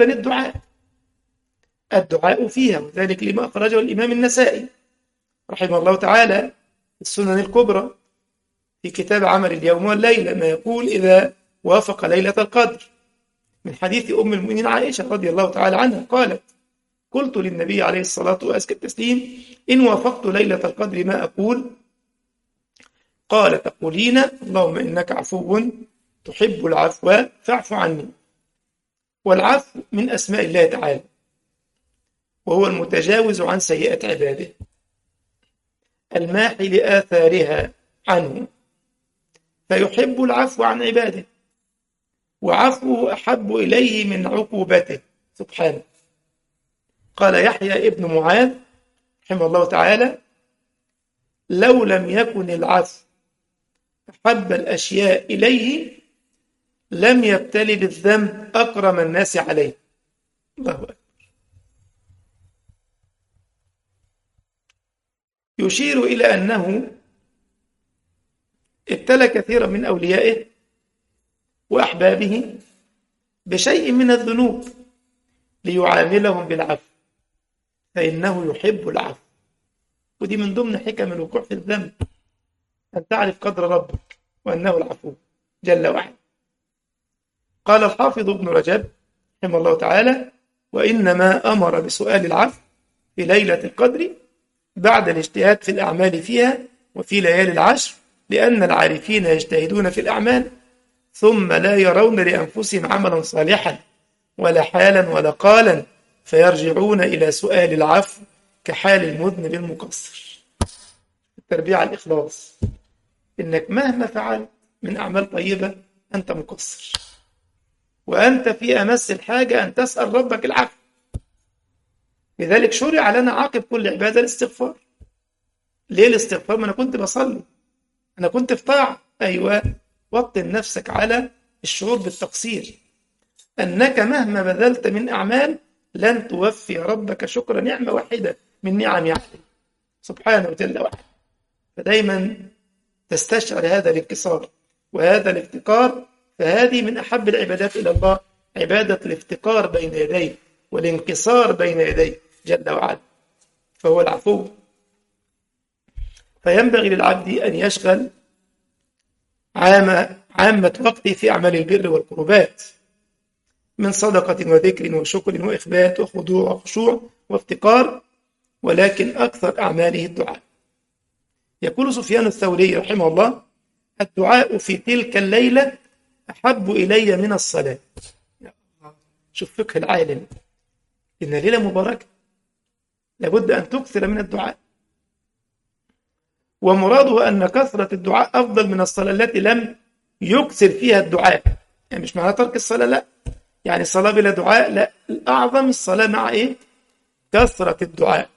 الدعاء فيها، وذلك لما أخرجه الإمام النسائي رحمه الله تعالى السنن الكبرى في كتاب عمل اليوم والليلة، ما يقول إذا وافق ليلة القدر، من حديث أم المؤمنين عائشة رضي الله تعالى عنها قالت: قلت للنبي عليه الصلاة والتسليم: إن وافقت ليلة القدر ما أقول؟ قال: تقولين اللهم إنك عفو تحب العفو فاعف عني. والعفو من أسماء الله تعالى، وهو المتجاوز عن سيئات عباده، الماحي لآثارها عنه، فيحب العفو عن عباده، وعفوه أحب إليه من عقوبته سبحانه. قال يحيى ابن معاذ رحمه الله تعالى: لو لم يكن العفو أحب الأشياء إليه لم يبتلي بالذنب أكرم الناس عليه. الله أكبر. يشير إلى أنه ابتلى كثيرا من أوليائه وأحبابه بشيء من الذنوب ليعاملهم بالعفو، فإنه يحب العفو. ودي من ضمن حكم الوقوع في الذنب، أن تعرف قدر ربك وأنه العفو جل وعلا. قال الحافظ ابن رجب رحمه الله تعالى: وإنما أمر بسؤال العفو في ليلة القدر بعد الاجتهاد في الأعمال فيها وفي ليالي العشر، لأن العارفين يجتهدون في الأعمال ثم لا يرون لأنفسهم عملا صالحا ولا حالا ولا قالا، فيرجعون إلى سؤال العفو كحال المذنب المقصر. التربية على الإخلاص، إنك مهما فعلت من أعمال طيبة أنت مقصر، وأنت في أمس الحاجة أن تسأل ربك العفو. لذلك شرع لنا عقب كل عبادة الاستغفار. ليه الاستغفار؟ ما أنا كنت بصلي، أنا كنت في طاعة. أيوة، وطن نفسك على الشعور بالتقصير، أنك مهما بذلت من أعمال لن توفي ربك شكر نعمة واحدة من نعم عليك سبحانه جل وعلا. فدايما تستشعر هذا الانكسار وهذا الافتقار، فهذه من أحب العبادات إلى الله، عبادة الافتقار بين يديه والانكسار بين يديه جل وعلا، فهو العفو. فينبغي للعبد أن يشغل عامة وقته في أعمال البر والقربات من صدقة وذكر وشكر وإخبات وخضوع وخشوع وافتقار، ولكن أكثر أعماله الدعاء. يقول سفيان الثوري رحمه الله: الدعاء في تلك الليلة أحب إلي من الصلاة. شوف فقه العالم، إن ليلة مباركة لابد أن تكثر من الدعاء، ومراده أن كثرة الدعاء أفضل من الصلاة التي لم يكثر فيها الدعاء. يعني مش معنى ترك الصلاة، لا، يعني الصلاة بلا دعاء لا، الأعظم الصلاة مع إيه؟ كثرة الدعاء.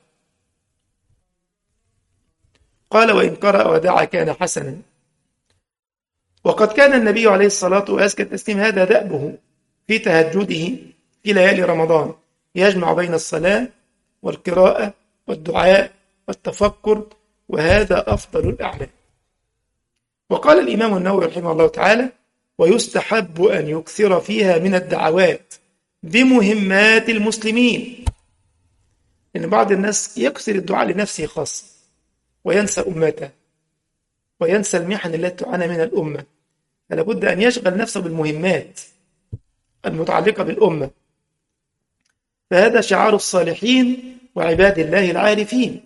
قال: وإن قرأ ودعا كان حسنا. وقد كان النبي عليه الصلاة وأزكى التسليم هذا دأبه في تهجده في ليالي رمضان، يجمع بين الصلاة والقراءة والدعاء والتفكر، وهذا أفضل الأعمال. وقال الإمام النووي رحمه الله تعالى: ويستحب أن يكثر فيها من الدعوات بمهمات المسلمين، لأن بعض الناس يكثر الدعاء لنفسه خاصة وينسى أمته وينسى المحن التي تعانى منها الأمة، فلا بد أن يشغل نفسه بالمهمات المتعلقة بالأمة. فهذا شعار الصالحين وعباد الله العارفين.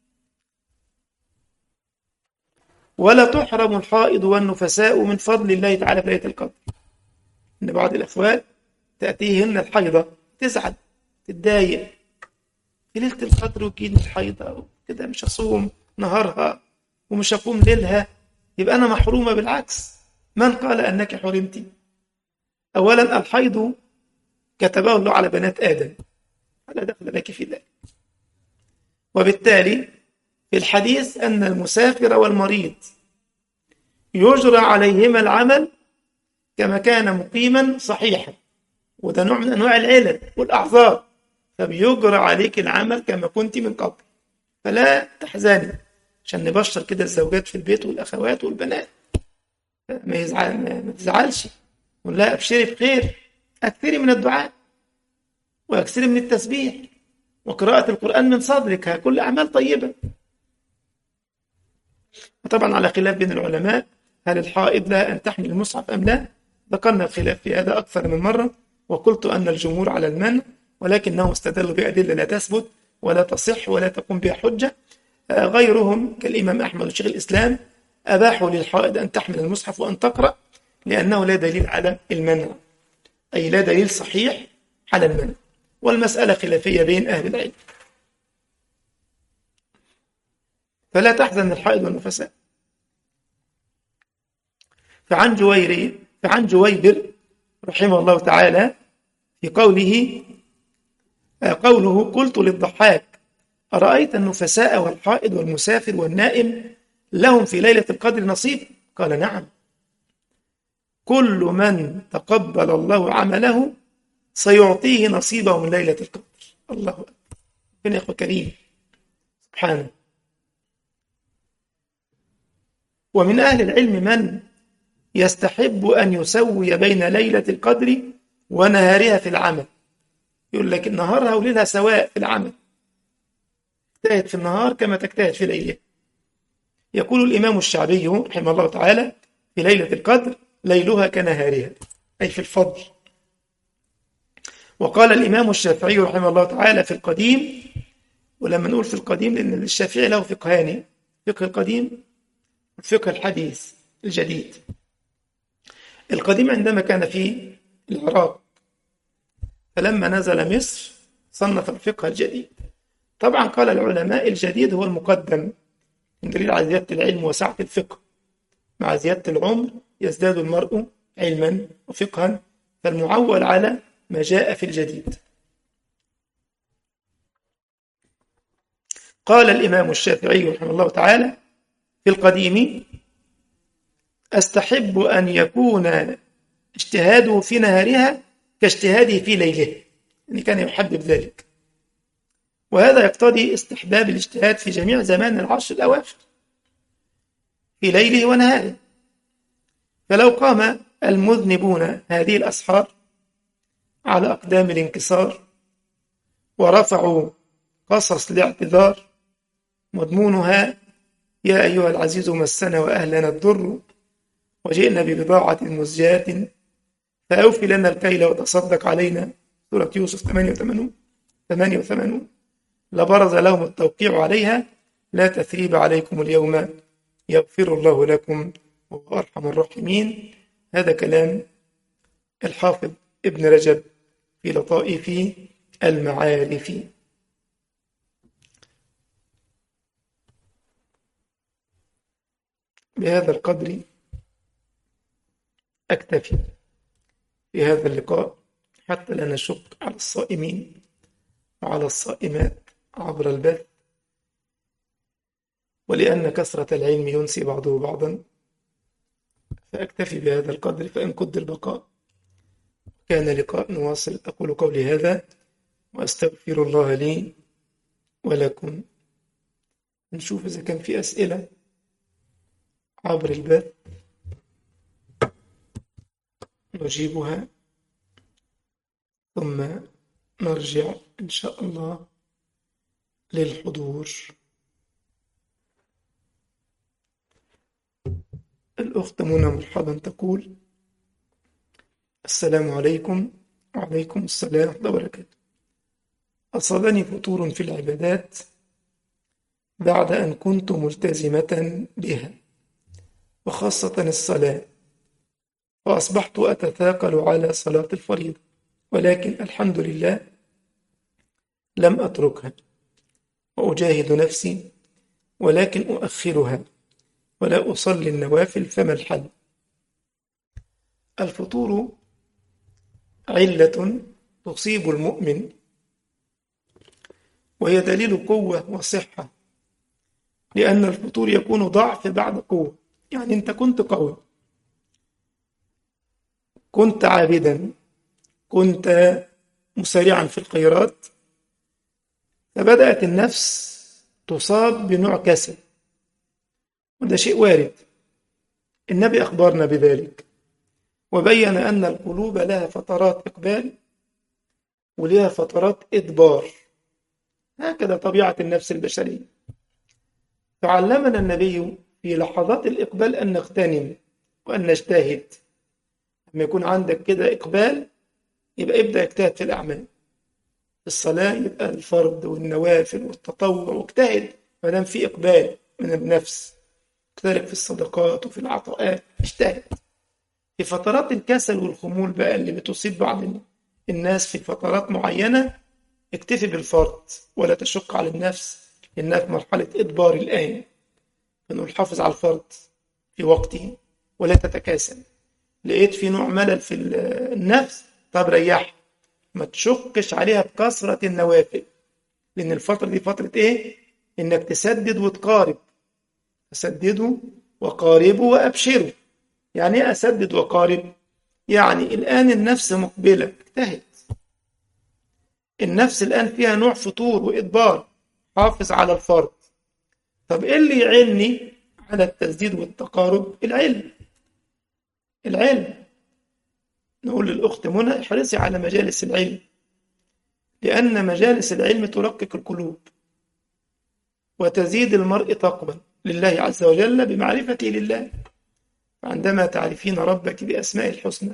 ولا تحرم الحائض والنفساء من فضل الله تعالى في ليلة القدر. إن بعض الأخوات تأتيهن الحيضة تزعل تتضايق في ليلة القدر، وكيد الحيضة كده مش هصوم نهارها ومش هقوم ليلها، يبقى أنا محرومة. بالعكس، من قال أنك حرمتي؟ أولا الحيض كتبه الله على بنات آدم، فلا دخل لك في ذلك. وبالتالي في الحديث أن المسافر والمريض يجرى عليهما العمل كما كان مقيما صحيحا، وده نوع من أنواع العلل والأعذار، فبيجرى عليك العمل كما كنت من قبل. فلا تحزني، عشان نبشر كده الزوجات في البيت والأخوات والبنات، ما تزعلش، ولا أبشري بخير. أكثري من الدعاء وأكثري من التسبيح وقراءة القرآن من صدرك، كل أعمال طيبة. وطبعا على خلاف بين العلماء، هل الحائض لها أن تحمل المصحف أم لا؟ ذكرنا الخلاف في هذا أكثر من مرة، وقلت أن الجمهور على المنع، ولكنهم استدلوا بأدلة لا تثبت ولا تصح ولا تقوم بها حجة. غيرهم كالإمام أحمد وشيخ الإسلام أباحوا للحائض أن تحمل المصحف وأن تقرأ، لأنه لا دليل على المنع، أي لا دليل صحيح على المنع، والمسألة خلافية بين أهل العلم. فلا تحزن الحائض والنفساء. فعن جويبر رحمه الله تعالى في قوله: قلت للضحاك: أرأيت النفساء والحائض والمسافر والنائم لهم في ليلة القدر نصيب؟ قال: نعم، كل من تقبل الله عمله سيعطيه نصيبه من ليلة القدر. الله أكبر، ربنا يا أخوة كريم سبحانه. ومن أهل العلم من يستحب أن يسوي بين ليلة القدر ونهارها في العمل، يقول لك نهارها وليلها سواء في العمل، تجتهد في النهار كما تجتهد في ليلها. يقول الإمام الشعبي رحمه الله تعالى: في ليلة القدر ليلها كنهارها، أي في الفضل. وقال الإمام الشافعي رحمه الله تعالى في القديم، ولما نقول في القديم لأن الشافعي له فقهان: فقه القديم والفقه الحديث الجديد. القديم عندما كان في العراق، فلما نزل مصر صنف الفقه الجديد. طبعا قال العلماء الجديد هو المقدم، من دليل على زيادة العلم وسعة الفقه، مع زيادة العمر يزداد المرء علما وفقها، فالمعول على ما جاء في الجديد. قال الإمام الشافعي رحمه الله تعالى في القديم: أستحب أن يكون اجتهاده في نهارها كاجتهاده في ليله، يعني كان يحبب ذلك. وهذا يقتضي استحباب الاجتهاد في جميع زمان العشر الأواخر في ليله ونهاره. فلو قام المذنبون هذه الأسحار على أقدام الانكسار ورفعوا قصص الاعتذار مضمونها: يا أيها العزيز مسنا وأهلنا الضر وجئنا ببضاعة مزجاة فأوفي لنا الكيل وتصدق علينا. سورة يوسف 88. لبرز لهم التوقيع عليها لا تثريب عليكم اليوم يغفر الله لكم وهو أرحم الراحمين. هذا كلام الحافظ ابن رجب في لطائف المعارف. بهذا القدر أكتفي في هذا اللقاء حتى لا نشق على الصائمين وعلى الصائمات عبر البث، ولأن كثرة العلم ينسي بعضه بعضا، فأكتفي بهذا القدر فإن قدر البقاء كان لقاء نواصل. أقول قولي هذا وأستغفر الله لي ولكم. نشوف إذا كان في أسئلة عبر البث نجيبها، ثم نرجع إن شاء الله للحضور. الأخت منى مرحبا تقول: السلام عليكم. وعليكم السلام ورحمة الله وبركاته. أصابني فتور في العبادات بعد أن كنت ملتزمة بها وخاصة الصلاة، وأصبحت أتثاقل على صلاة الفريضة، ولكن الحمد لله لم أتركها وأجاهد نفسي، ولكن أؤخرها ولا أصلي النوافل، فما الحل؟ الفطور علة تصيب المؤمن وهي دليل قوة وصحة، لأن الفطور يكون ضعف بعد قوة. يعني أنت كنت قوي، كنت عابدا، كنت مسارعا في الخيرات، فبدأت النفس تصاب بنوع كسل، وده شيء وارد. النبي أخبرنا بذلك وبين أن القلوب لها فترات إقبال ولها فترات إدبار، هكذا طبيعة النفس البشرية. فعلمنا النبي في لحظات الإقبال أن نغتنم وأن نجتهد. لما يكون عندك كده إقبال يبقى ابدأ اجتهد في الأعمال. في الصلاة يبقى الفرض والنوافل والتطوع، واجتهد ما دام في إقبال من النفس. كذلك في الصدقات وفي العطاءات اجتهد. في فترات الكسل والخمول بقى اللي بتصيب بعض الناس في فترات معينة، اكتفي بالفرض ولا تشق على النفس، لأنها في مرحلة إدبار الآن. فنقول حافظ على الفرض في وقته ولا تتكاسل. لقيت في نوع ملل في النفس، طب ريح، ما تشقش عليها بكثرة النوافل، لأن الفترة دي فترة إيه؟ إنك تسدد وتقارب. فسددوا وقاربوا وأبشروا. يعني إيه أسدد وقارب؟ يعني الآن النفس مقبلة، اجتهد. النفس الآن فيها نوع فطور وإدبار، حافظ على الفرض. طب إيه اللي يعيني على التسديد والتقارب؟ العلم. نقول للأخت منى احرصي على مجالس العلم، لأن مجالس العلم ترقق القلوب وتزيد المرء تقوى لله عز وجل بمعرفته لله. عندما تعرفين ربك بأسماء الحسنى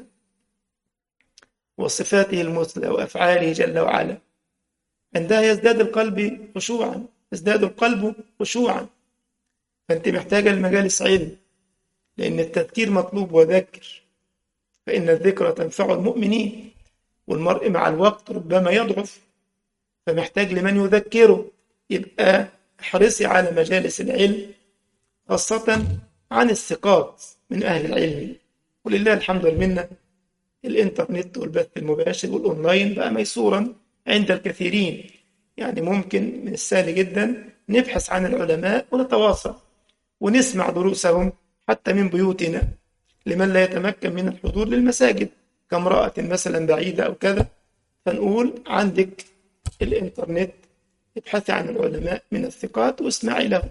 وصفاته المثلى وأفعاله جل وعلا، عندها يزداد القلب خشوعا، يزداد القلب خشوعا. فأنت محتاجة لمجالس علم، لأن التذكير مطلوب، وذكر فإن الذكرى تنفع المؤمنين. والمرء مع الوقت ربما يضعف، فمحتاج لمن يذكره. يبقى احرصي على مجالس العلم، خاصة عن الثقات من أهل العلم. ولله الحمد والمنة، الإنترنت والبث المباشر والأونلاين بقى ميسورا عند الكثيرين. يعني ممكن من السهل جدا نبحث عن العلماء ونتواصل ونسمع دروسهم حتى من بيوتنا، لمن لا يتمكن من الحضور للمساجد كامرأة مثلا بعيدة أو كذا. فنقول عندك الإنترنت، ابحثي عن العلماء من الثقات واسمعي لهم.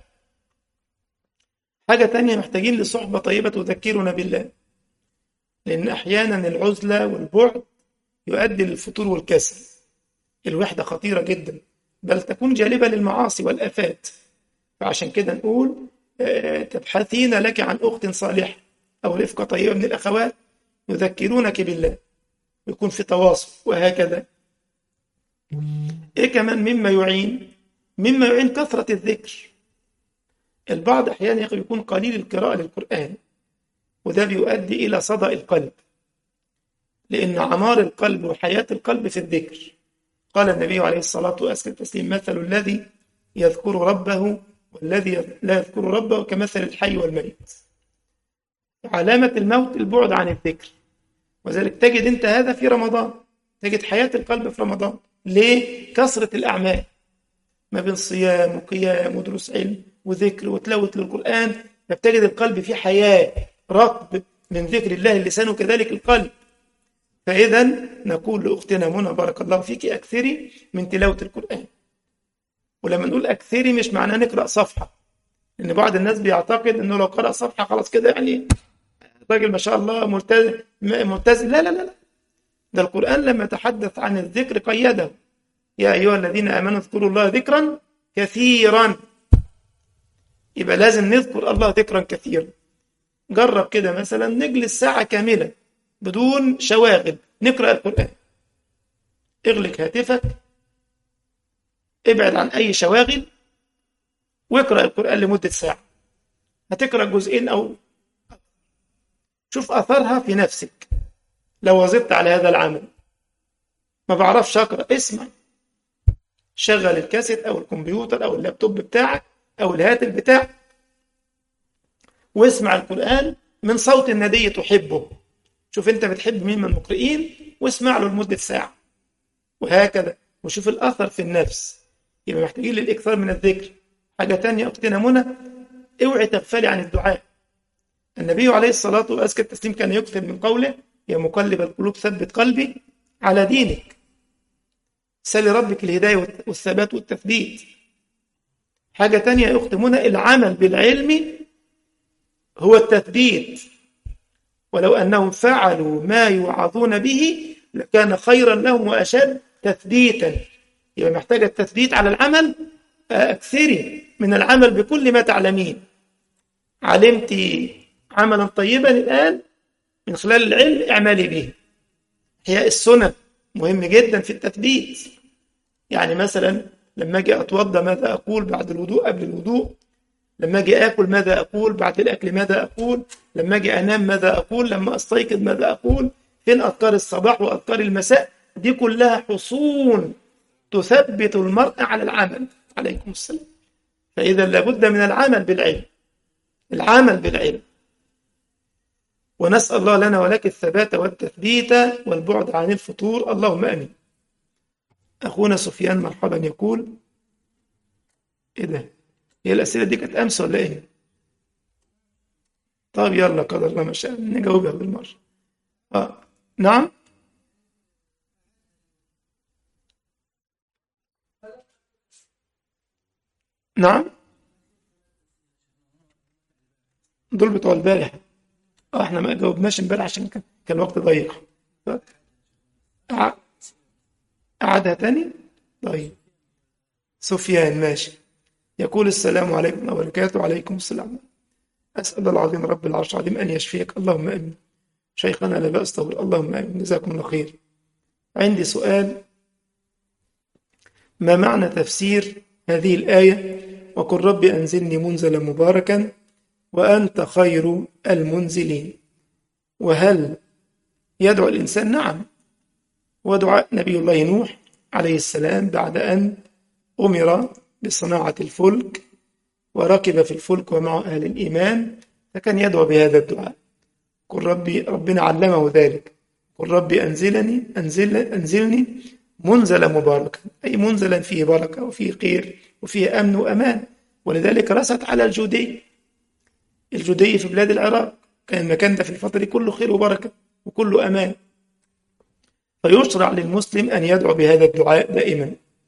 حاجة تانية، محتاجين لصحبة طيبة تذكرنا بالله، لأن أحيانا العزلة والبعد يؤدي للفتور والكسل. الوحدة خطيرة جدا، بل تكون جالبة للمعاصي والآفات. فعشان كده نقول تبحثين لك عن أخت صالحة أو رفقة طيبة من الأخوات يذكرونك بالله، يكون في تواصل وهكذا. إيه كمان مما يعين كثرة الذكر. البعض أحيانا يكون قليل القراءة للقرآن، وده بيؤدي إلى صدأ القلب، لأن عمار القلب وحياة القلب في الذكر. قال النبي عليه الصلاة والتسليم: مثل الذي يذكر ربه والذي لا يذكر ربه كمثل الحي والميت. علامة الموت البعد عن الذكر، وذلك تجد أنت هذا في رمضان، تجد حياة القلب في رمضان. ليه؟ كثرة الأعمال ما بين صيام وقيام ودروس علم وذكر وتلاوة للقرآن، فبتجد القلب فيه حياة، رطب من ذكر الله اللسان وكذلك القلب. فإذا نقول لأختنا منى بارك الله فيك: أكثري من تلاوة القرآن. ولما نقول أكثري مش معناه نقرأ صفحة، لأن بعض الناس بيعتقد أنه لو قرأ صفحة خلاص كده يعني راجل ما شاء الله ملتزم. لا لا لا، ده القرآن لما تحدث عن الذكر قيده: يا أيها الذين آمنوا اذكروا الله ذكرا كثيرا. يبقى لازم نذكر الله ذكرا كثيرا. جرب كده مثلا نجلس ساعة كاملة بدون شواغل نقرأ القرآن. اغلق هاتفك، ابعد عن أي شواغل، واقرأ القرآن لمدة ساعة. هتقرأ جزئين أو شوف أثرها في نفسك. لو واظبت على هذا العمل، ما بعرفش أقرأ، اسمع، شغل الكاسيت أو الكمبيوتر أو اللابتوب بتاعك أو الهاتف بتاعك واسمع القرآن من صوت الندي تحبه. شوف أنت بتحب مين من المقرئين واسمع له لمدة ساعة، وهكذا. وشوف الأثر في النفس. يبقى محتاجين للإكثار من الذكر. حاجة تانية أختنا منى: اوعي تغفلي عن الدعاء. النبي عليه الصلاة والتسليم كان يكثر من قوله: يا مقلب القلوب ثبت قلبي على دينك. سألي ربك الهداية والثبات والتثبيت. حاجة تانية يا أخت منى: العمل بالعلم هو التثبيت، ولو أنهم فعلوا ما يوعظون به لكان خيرا لهم وأشد تثبيتا. يبقى محتاجة التثبيت على العمل. أكثري من العمل بكل ما تعلمين. علمت عملا طيبا الآن من خلال العلم، اعملي به. هي السنة مهم جدا في التثبيت. يعني مثلا لما أجي أتوضى ماذا أقول بعد الوضوء قبل الوضوء، لما أجي أكل ماذا أقول بعد الأكل ماذا أقول، لما أجي أنام ماذا أقول، لما أستيقظ ماذا أقول، فين أذكار الصباح وأذكار المساء. دي كلها حصون تثبت المرء على العمل. عليكم السلام. فإذا لابد من العمل بالعلم، العمل بالعلم. ونسأل الله لنا ولك الثبات والتثبيت والبعد عن الفتور، اللهم آمين. أخونا سفيان مرحبا يقول: إيه ده؟ هي الأسئلة دي كانت أمس ولا إيه؟ طب يلا قدر الله ما شاء نجاوبها بالمرة. نعم. نعم، دول بتوع البارح. احنا ما جاوبناش امبارح عشان كان الوقت ضيق. أع- أعادها تاني. طيب. سفيان ماشي. يقول: السلام عليكم ورحمة الله وبركاته. وعليكم السلام. أسأل الله العظيم رب العرش العظيم أن يشفيك، اللهم آمين. شيخنا لا بأس طول، اللهم آمين. جزاكم الله خير. عندي سؤال: ما معنى تفسير هذه الآية: وقل رب أنزلني منزلا مباركا وأنت خير المنزلين؟ وهل يدعو الإنسان؟ نعم. ودعاء نبي الله نوح عليه السلام بعد أن أمر بصناعة الفلك وركب في الفلك ومعه أهل الإيمان، فكان يدعو بهذا الدعاء: قل ربنا علمه ذلك: قل ربي أنزلني منزلا مباركا، أي منزلا فيه بركة وفيه خير وفيه أمن وأمان. ولذلك رست على الجدي في بلاد العراق، كان المكان ده في الفترة دي كله خير وبركة وكله أمان. فيشرع للمسلم أن يدعو بهذا الدعاء دائما.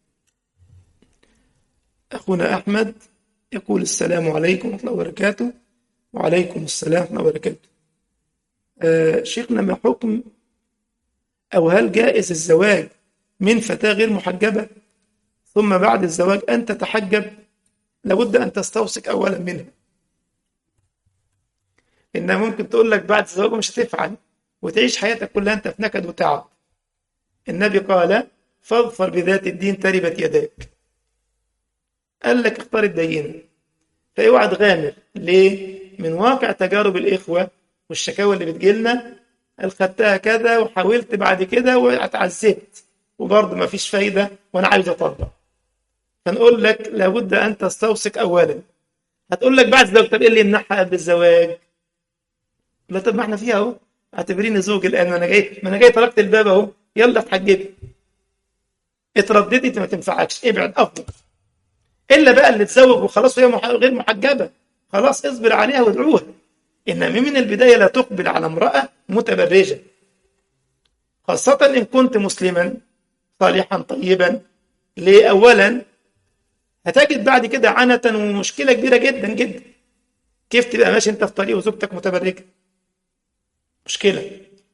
أخونا أحمد يقول: السلام عليكم ورحمة الله وبركاته. وعليكم السلام ورحمة الله وبركاته. شيخنا، ما حكم أو هل جائز الزواج من فتاة غير محجبة ثم بعد الزواج أن تتحجب؟ لابد أن تستوثق أولا منها. إنها ممكن تقول لك بعد الزواج مش هتفعل وتعيش حياتك كلها أنت في نكد وتعب. النبي قال فاظفر بذات الدين تربت يداك. قال لك اختار الدينة، فاوعى تغامر. ليه؟ من واقع تجارب الإخوة والشكاوى اللي بتجيلنا، قال خدتها كذا وحاولت بعد كده واتعذبت وبرضه ما فيش فايدة وأنا عايز أطبق. فنقول لك لابد أن تستوثق أولا. هتقول لك بعد الزواج، طب إيه اللي يمنعها قبل الزواج؟ لا، طب ما احنا فيها أهو، اعتبريني زوج الآن، ما أنا جاي طرقت الباب أهو، يلا اتحجبي. اترددت ما تنفعكش، ابعد أفضل. إلا بقى اللي تزوج وخلاص وهي غير محجبة، خلاص اصبر عليها وادعوها. إنما من البداية لا تقبل على امرأة متبرجة، خاصة إن كنت مسلما صالحا طيبا. ليه؟ أولا هتجد بعد كده عنة ومشكلة كبيرة جدا جدا. كيف تبقى ماشي أنت في طريق وزوجتك متبرجة؟ مشكلة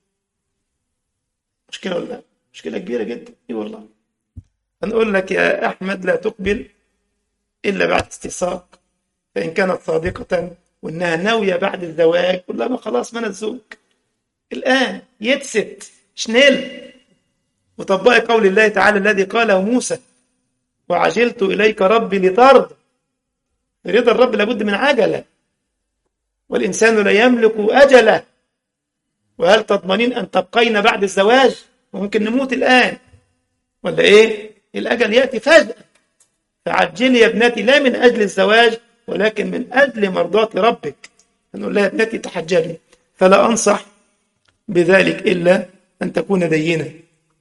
ولا لا؟ مشكلة كبيرة جدا. إيه والله. هنقول لك يا أحمد لا تقبل إلا بعد استيثاق، فإن كانت صادقة وإنها ناوية بعد الزواج قل لها ما خلاص، ما أنا الزوج الآن يتست شنيل. وطبقي قول الله تعالى الذي قاله موسى وعجلت إليك ربي لترضى. رضا الرب لابد من عجلة، والإنسان لا يملك أجله. وهل تضمنين أن تبقين بعد الزواج؟ وممكن نموت الآن ولا إيه؟ الأجل يأتي فجأة. فعجلي يا ابنتي لا من أجل الزواج ولكن من أجل مرضاة ربك. نقول لها ابنتي تحجبي. فلا أنصح بذلك إلا أن تكون دينة.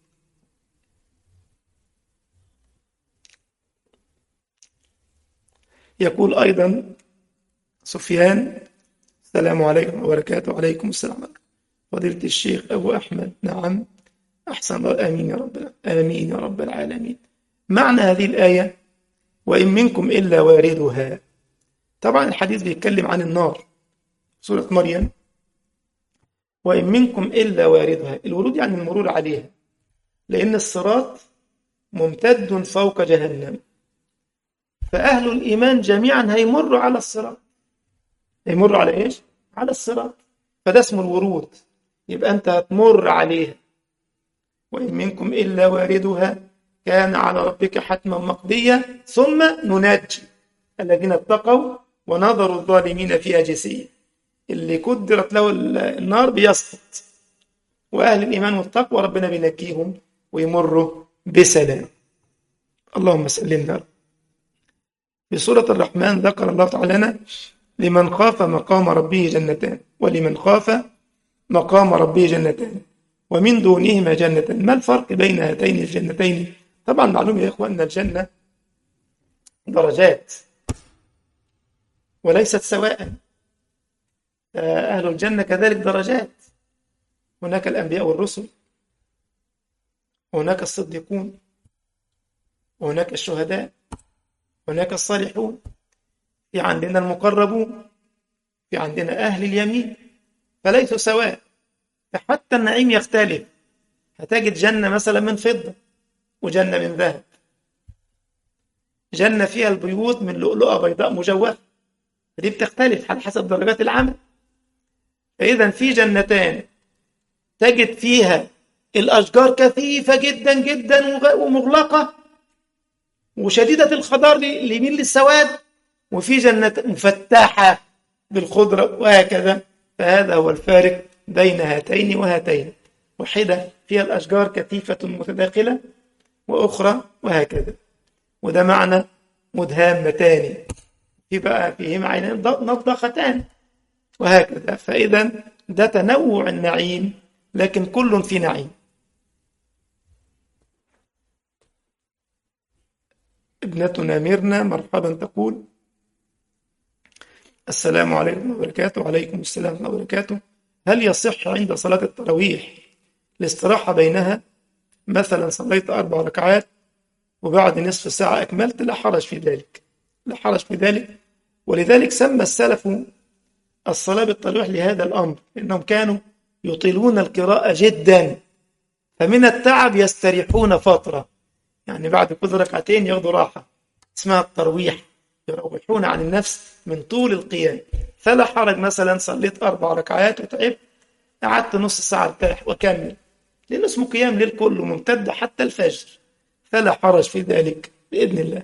يقول أيضا سفيان السلام عليكم وبركاته. وعليكم السلام فضيلة الشيخ أبو أحمد. نعم أحسن الله. آمين يا رب، آمين يا رب العالمين. معنى هذه الآية وإن منكم إلا واردها. طبعا الحديث بيتكلم عن النار، سورة مريم. وإن منكم إلا واردها، الورود يعني المرور عليها، لأن الصراط ممتد فوق جهنم، فأهل الإيمان جميعا هيمروا على الصراط. هيمروا على إيش؟ على الصراط. فده اسمه الورود، يبقى أنت هتمر عليها. وإن منكم إلا واردها كان على ربك حتما مقضيا ثم ننجي الذين اتقوا ونظر الظالمين فيها جثيا. اللي قدرت له النار بيسقط، وأهل الإيمان والتقوى ربنا بينجيهم ويمروا بسلام. اللهم سلمنا. في سورة الرحمن ذكر الله تعالى لمن خاف مقام ربه جنتان، ولمن خاف مقام ربه جنتان ومن دونهما جنتان. ما الفرق بين هاتين الجنتين؟ طبعا معلوم يا إخوة أن الجنة درجات وليست سواء. أهل الجنة كذلك درجات، هناك الأنبياء والرسل، وهناك الصديقون، وهناك الشهداء، وهناك الصالحون، في عندنا المقربون، في عندنا أهل اليمين، فليسوا سواء. فحتى النعيم يختلف. هتجد جنة مثلا من فضة وجنة من ذهب، جنة فيها البيوت من لؤلؤة بيضاء مجوفة، دي بتختلف على حسب درجات العمل. فإذا في جنتان تجد فيها الأشجار كثيفة جدا جدا ومغلقة وشديدة الخضار ليميل للسواد، وفي جنة مفتحة بالخضرة وهكذا. فهذا هو الفارق بين هاتين وهاتين. واحدة فيها الأشجار كثيفة متداخلة وأخرى وهكذا. وده معنى مدهامتان، في بقى فيهما عينين نضختان وهكذا. فإذا ده تنوع النعيم لكن كل في نعيم. ابنتنا ميرنا مرحبا تقول السلام عليكم وبركاته. وعليكم السلام وبركاته. هل يصح عند صلاة التراويح الاستراحة بينها؟ مثلا صليت 4 ركعات وبعد نصف ساعة أكملت، لا حرج في ذلك، لا حرج في ذلك. ولذلك سمى السلف الصلاة بالتراويح لهذا الأمر، إنهم كانوا يطيلون القراءة جدا، فمن التعب يستريحون فترة، يعني بعد كل ركعتين ياخذوا راحة، اسمها الترويح، يروحون عن النفس من طول القيام. فلا حرج مثلا صليت 4 ركعات وتعبت، قعدت نص ساعة ارتاح وكمل، لأنه اسمه قيام ليل كله ممتد حتى الفجر، فلا حرج في ذلك بإذن الله.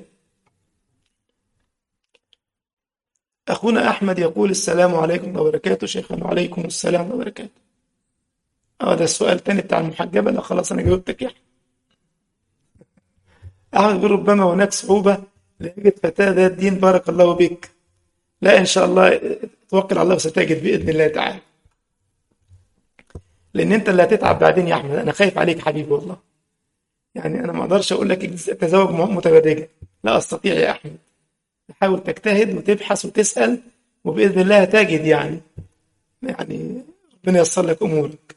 أخونا أحمد يقول السلام عليكم ورحمة الله وبركاته. شيخنا وعليكم السلام ورحمة الله وبركاته. ده السؤال تاني بتاع المحجبة؟ لا خلاص أنا جاوبتك يا أحمد. أحمد بيقول ربما هناك صعوبة لإجابة فتاة ذات دين، بارك الله بك. لا إن شاء الله توكل على الله وستجد بإذن الله تعالى، لأن أنت اللي هتتعب بعدين يا أحمد. أنا خايف عليك حبيبي والله، يعني أنا ما أقدرش أقول لك تزوج متبرجة، لا أستطيع يا أحمد. حاول تجتهد وتبحث وتسأل، وبإذن الله هتجد يعني ربنا ييسر لك أمورك.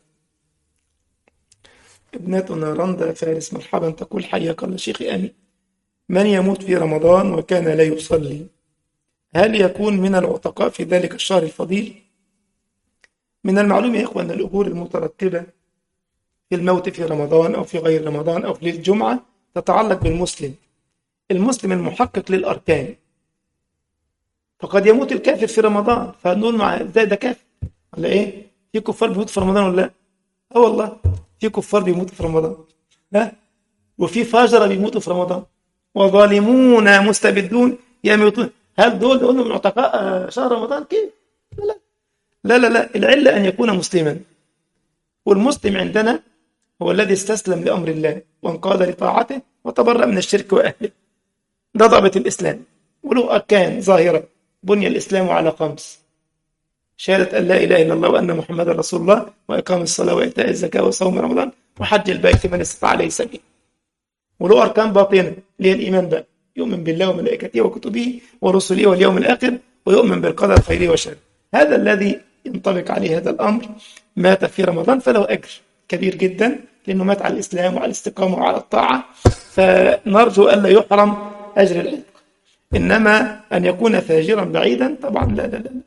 ابنتنا رندا فارس مرحبا، تقول حياك الله شيخي آمين. من يموت في رمضان وكان لا يصلي، هل يكون من العتقاء في ذلك الشهر الفضيل؟ من المعلوم يا إخوة أن الأجور المترتبة في الموت في رمضان أو في غير رمضان أو في ليلة الجمعة تتعلق بالمسلم، المسلم المحقق للأركان. فقد يموت الكافر في رمضان، فنقول مع ازاي ده كافر ولا ايه؟ في كفار بيموتوا في رمضان ولا لا؟ اه والله في كفار بيموتوا في رمضان، ها، وفي فجرة بيموتوا في رمضان، وظالمون مستبدون يموتون. هل دول نقول من عتقاء شهر رمضان كيف؟ لا لا لا لا، العلة أن يكون مسلما، والمسلم عندنا هو الذي استسلم لأمر الله وانقاد لطاعته وتبرأ من الشرك وأهله. ده ضابط الإسلام، وله أركان ظاهرة. بني الإسلام على 5: شهادة أن لا إله إلا الله وأن محمدا رسول الله، وإقام الصلاة وإيتاء الزكاة وصوم رمضان وحج البيت من استطاع عليه سبيل. وله أركان باطنة اللي هي الإيمان بقى، يؤمن بالله وملائكته وكتبه ورسله واليوم الآخر، ويؤمن بالقدر خيره وشره. هذا الذي ينطبق عليه هذا الأمر مات في رمضان فله أجر كبير جدا، لأنه مات على الإسلام وعلى الاستقامة وعلى الطاعة، فنرجو ألا يحرم أجر العتق. إنما أن يكون فاجرا بعيدا طبعا لا لا لا.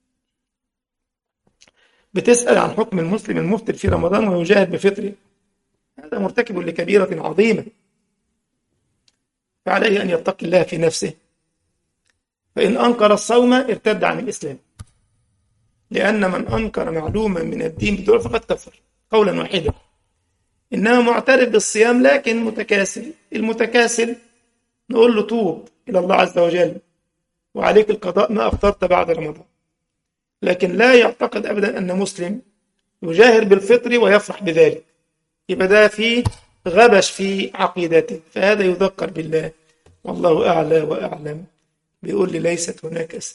بتسأل عن حكم المسلم المفطر في رمضان ويجاهد بفطره، هذا مرتكب لكبيرة عظيمة، فعليه أن يتقي الله في نفسه. فإن أنكر الصوم ارتد عن الإسلام، لأن من أنكر معلوما من الدين بدون فقد كفر قولا واحدا. إنما معترف بالصيام لكن متكاسل، المتكاسل نقول له توب إلى الله عز وجل وعليك القضاء ما أفطرت بعد رمضان، لكن لا يعتقد أبدا أن مسلم يجاهر بالفطر ويفرح بذلك، يبقى ده فيه غبش في عقيدته، فهذا يذكر بالله. والله أعلى وأعلم. بيقول لي ليست هناك